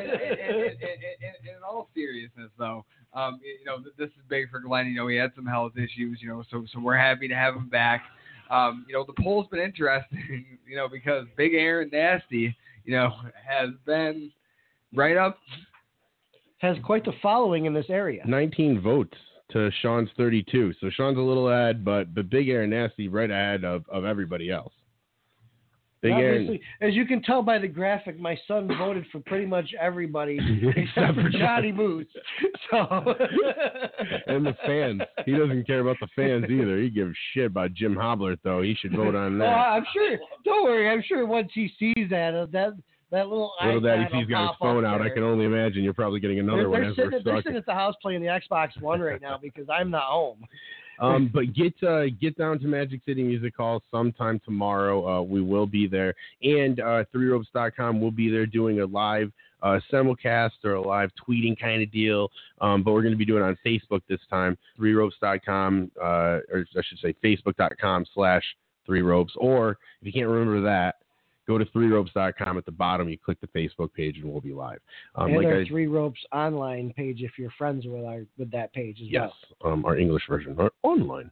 In all seriousness, though, this is big for Glenn. He had some health issues, so we're happy to have him back. The poll's been interesting, because Big Aaron Nasty, has been right up. Has quite the following in this area. 19 votes to Sean's 32. So Sean's a little ahead, but Big Aaron Nasty right ahead of everybody else. Obviously, as you can tell by the graphic, my son voted for pretty much everybody except for Johnny Moose. So. And the fans. He doesn't care about the fans either. He gives shit about Jim Hobler, though. He should vote on that. I'm sure. Don't worry. I'm sure once he sees that little Daddy sees got his phone out. I can only imagine you're probably getting another one. They're sitting at the house playing the Xbox One right now because I'm not home. But get down to Magic City Music Hall sometime tomorrow. We will be there, and 3ropes.com will be there doing a live simulcast or a live tweeting kind of deal. But we're going to be doing it on Facebook this time. 3ropes.com, or I should say Facebook.com/3ropes. Or if you can't remember that, go to 3ropes.com at the bottom. You click the Facebook page, and we'll be live. And our 3 Ropes online page if you're friends with that page as well. Yes, our English version, our online.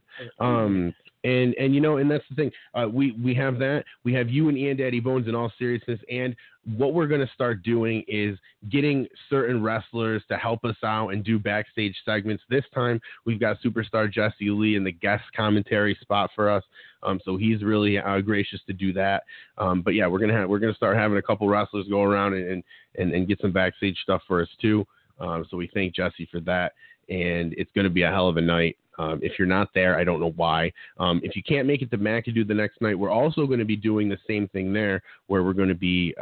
And that's the thing. We have that. We have you and Ian Daddy Bones in all seriousness. And what we're going to start doing is getting certain wrestlers to help us out and do backstage segments. This time we've got superstar Jesse Lee in the guest commentary spot for us. So he's really gracious to do that. But yeah, we're gonna start having a couple wrestlers go around and get some backstage stuff for us too. So we thank Jesse for that. And it's going to be a hell of a night. If you're not there, I don't know why. If you can't make it to McAdoo the next night, we're also going to be doing the same thing there, where we're going to be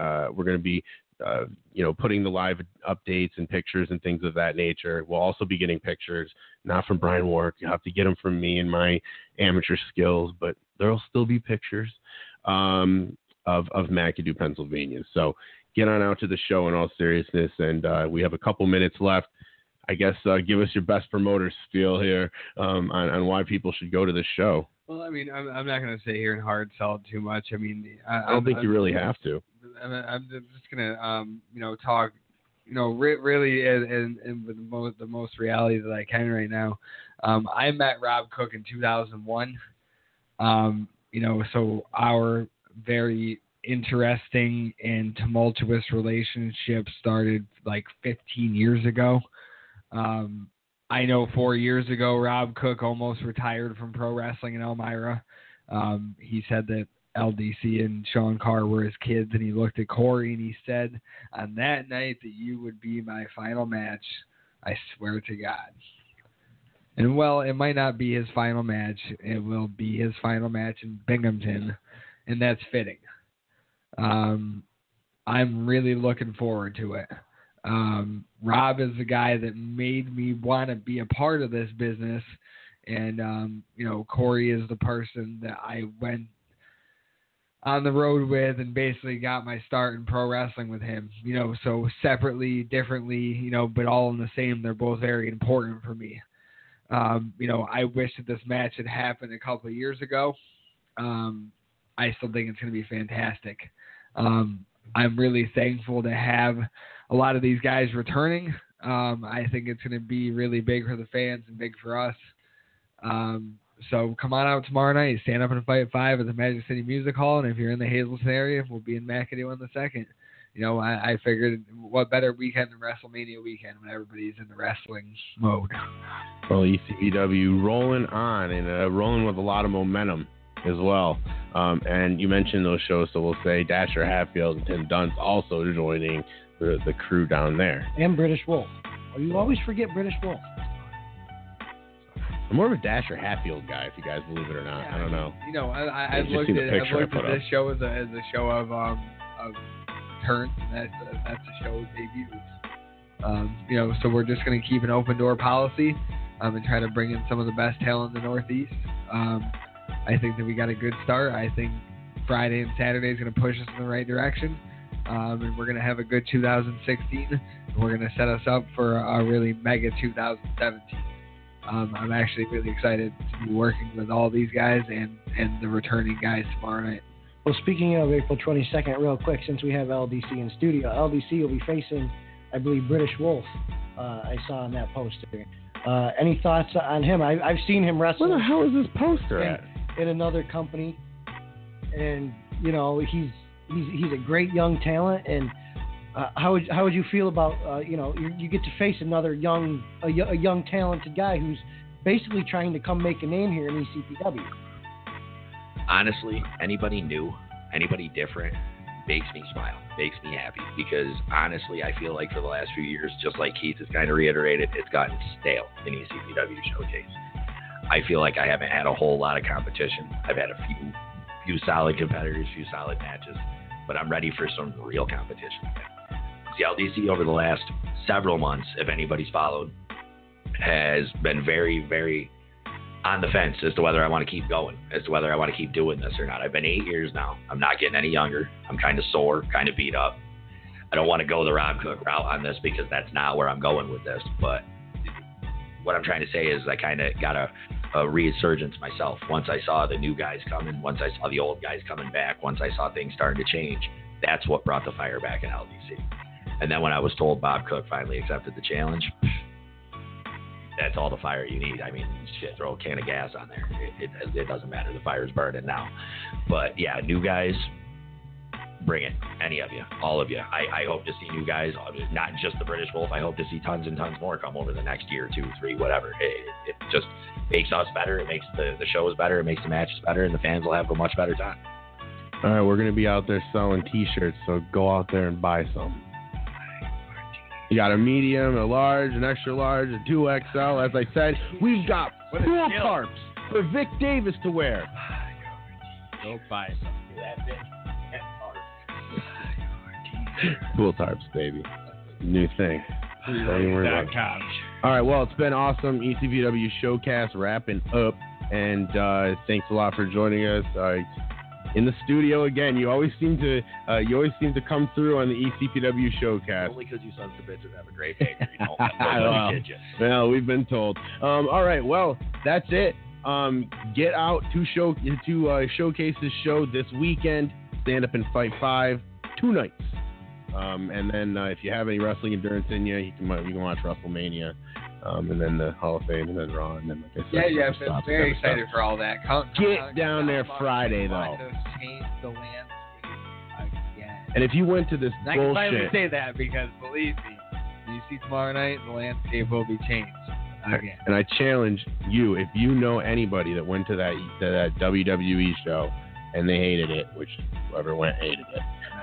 putting the live updates and pictures and things of that nature. We'll also be getting pictures, not from Brian Warwick. You'll have to get them from me and my amateur skills, but there'll still be pictures of McAdoo, Pennsylvania. So get on out to the show in all seriousness, and we have a couple minutes left. I guess give us your best promoter spiel here on why people should go to this show. Well, I mean, I'm not going to sit here and hard sell it too much. I mean, I don't think you really have to. I'm just going to, talk, really and with the most reality that I can right now. I met Rob Cook in 2001. So our very interesting and tumultuous relationship started like 15 years ago. I know 4 years ago, Rob Cook almost retired from pro wrestling in Elmira. He said that LDC and Sean Carr were his kids, and he looked at Corey and he said, on that night that you would be my final match, I swear to God. And well, it might not be his final match. It will be his final match in Binghamton, and that's fitting. I'm really looking forward to it. Rob is the guy that made me want to be a part of this business. And, Corey is the person that I went on the road with and basically got my start in pro wrestling with him, so separately, differently, but all in the same. They're both very important for me. I wish that this match had happened a couple of years ago. I still think it's going to be fantastic. I'm really thankful to have a lot of these guys returning. I think it's going to be really big for the fans and big for us. So come on out tomorrow night. Stand up and fight at 5 at the Magic City Music Hall. And if you're in the Hazleton area, we'll be in McAdoo on the 2nd. I figured what better weekend than WrestleMania weekend when everybody's in the wrestling mode. Well, ECPW rolling on and rolling with a lot of momentum as well. And you mentioned those shows, so we'll say Dasher Hatfield and Tim Dunce also joining the crew down there. And British Wolf. You always forget British Wolf. I'm more of a Dasher Hatfield guy, if you guys believe it or not. Yeah, I don't know. I've looked at this show as a show of turns. That's a show of debuts. So we're just going to keep an open door policy and try to bring in some of the best talent in the Northeast. I think that we got a good start. I think Friday and Saturday is going to push us in the right direction. And we're going to have a good 2016. And we're going to set us up for a really mega 2017. I'm actually really excited to be working with all these guys and the returning guys tomorrow night. Well, speaking of April 22nd, real quick, since we have LDC in studio, LDC will be facing, I believe, British Wolf. I saw on that poster. Any thoughts on him? I've seen him wrestle. Where the hell is this poster at? In another company, and he's a great young talent. And how would you feel about you get to face another young talented guy who's basically trying to come make a name here in ECPW? Honestly, anybody new Anybody different makes me smile, makes me happy, because honestly, I feel like for the last few years, just like Keith has kind of reiterated, it's gotten stale in ECPW Showcase. I feel like I haven't had a whole lot of competition. I've had a few solid competitors, few solid matches, but I'm ready for some real competition again. The LDC over the last several months, if anybody's followed, has been very, very on the fence as to whether I want to keep going, as to whether I want to keep doing this or not. I've been 8 years now. I'm not getting any younger. I'm kind of sore, kind of beat up. I don't want to go the Rob Cook route on this because that's not where I'm going with this. But what I'm trying to say is I kind of got a resurgence myself. Once I saw the new guys coming, once I saw the old guys coming back, once I saw things starting to change, that's what brought the fire back in LDC. And then when I was told Bob Cook finally accepted the challenge, that's all the fire you need. I mean, shit, throw a can of gas on there. It doesn't matter. The fire's burning now. But yeah, new guys, bring it. Any of you, all of you. I hope to see new guys, not just the British Wolf. I hope to see tons and tons more come over the next year, 2, 3, whatever. It just makes us better. It makes the shows better. It makes the matches better, and the fans will have a much better time. All right, we're going to be out there selling T-shirts, so go out there and buy some. You got a medium, a large, an extra large, a 2XL. As I said, we've got pool tarps for Vic Davis to wear. Go buy some. Pool tarps, baby. New thing. All right, well, it's been awesome. ECPW Showcast wrapping up, and thanks a lot for joining us. In the studio again, you always seem to come through on the ECPW Showcast. Only because you sons of bitches have a great bakery. Don't kid you. Well, we've been told. All right, well, that's it. Get out to showcase this show this weekend. Stand Up and Fight 5, 2 nights. And then if you have any wrestling endurance in you, you can watch WrestleMania. And then the Hall of Fame, and then Raw, and then like I said, I'm very excited for all that. Get down there Friday though. Change the landscape again. And if you went to this I bullshit, can finally say that because believe me, you see tomorrow night, the landscape will be changed again. And I challenge you, if you know anybody that went to that WWE show and they hated it, which whoever went hated it,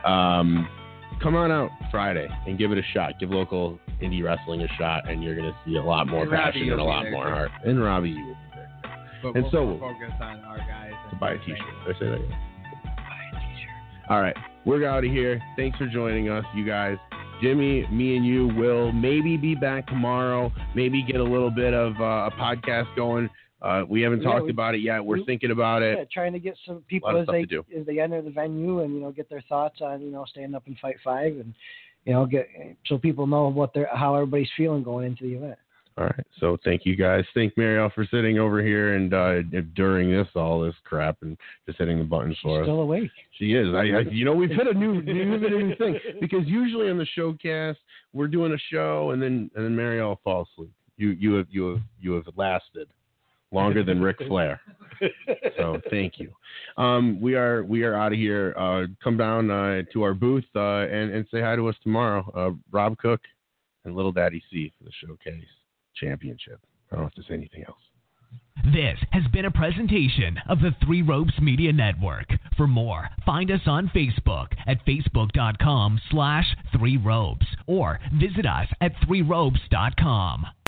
come on out Friday and give it a shot. Give local indie wrestling a shot, and you're going to see a lot more passion and a lot more heart. And Robbie, you will be there. But and we'll focus on our guys. To buy a T-shirt. Did I say that again? Buy a T-shirt. All right. We're out of here. Thanks for joining us, you guys. Jimmy, me, and you will maybe be back tomorrow. Maybe get a little bit of a podcast going. We haven't talked about it yet. We're thinking about it. Yeah, trying to get some people as they enter the venue and get their thoughts on Stand Up and Fight 5 and get so people know how everybody's feeling going into the event. All right. So thank you guys. Thank Marielle for sitting over here and during all this crap and just hitting the buttons for us. Still awake. She is. We've hit a new thing because usually on the showcast we're doing a show and then Marielle falls asleep. You have lasted longer than Ric Flair. So thank you. We are out of here. Come down to our booth and say hi to us tomorrow. Rob Cook and Little Daddy C for the Showcase Championship. I don't have to say anything else. This has been a presentation of the Three Ropes Media Network. For more, find us on Facebook at facebook.com/3ropes or visit us at 3ropes.com.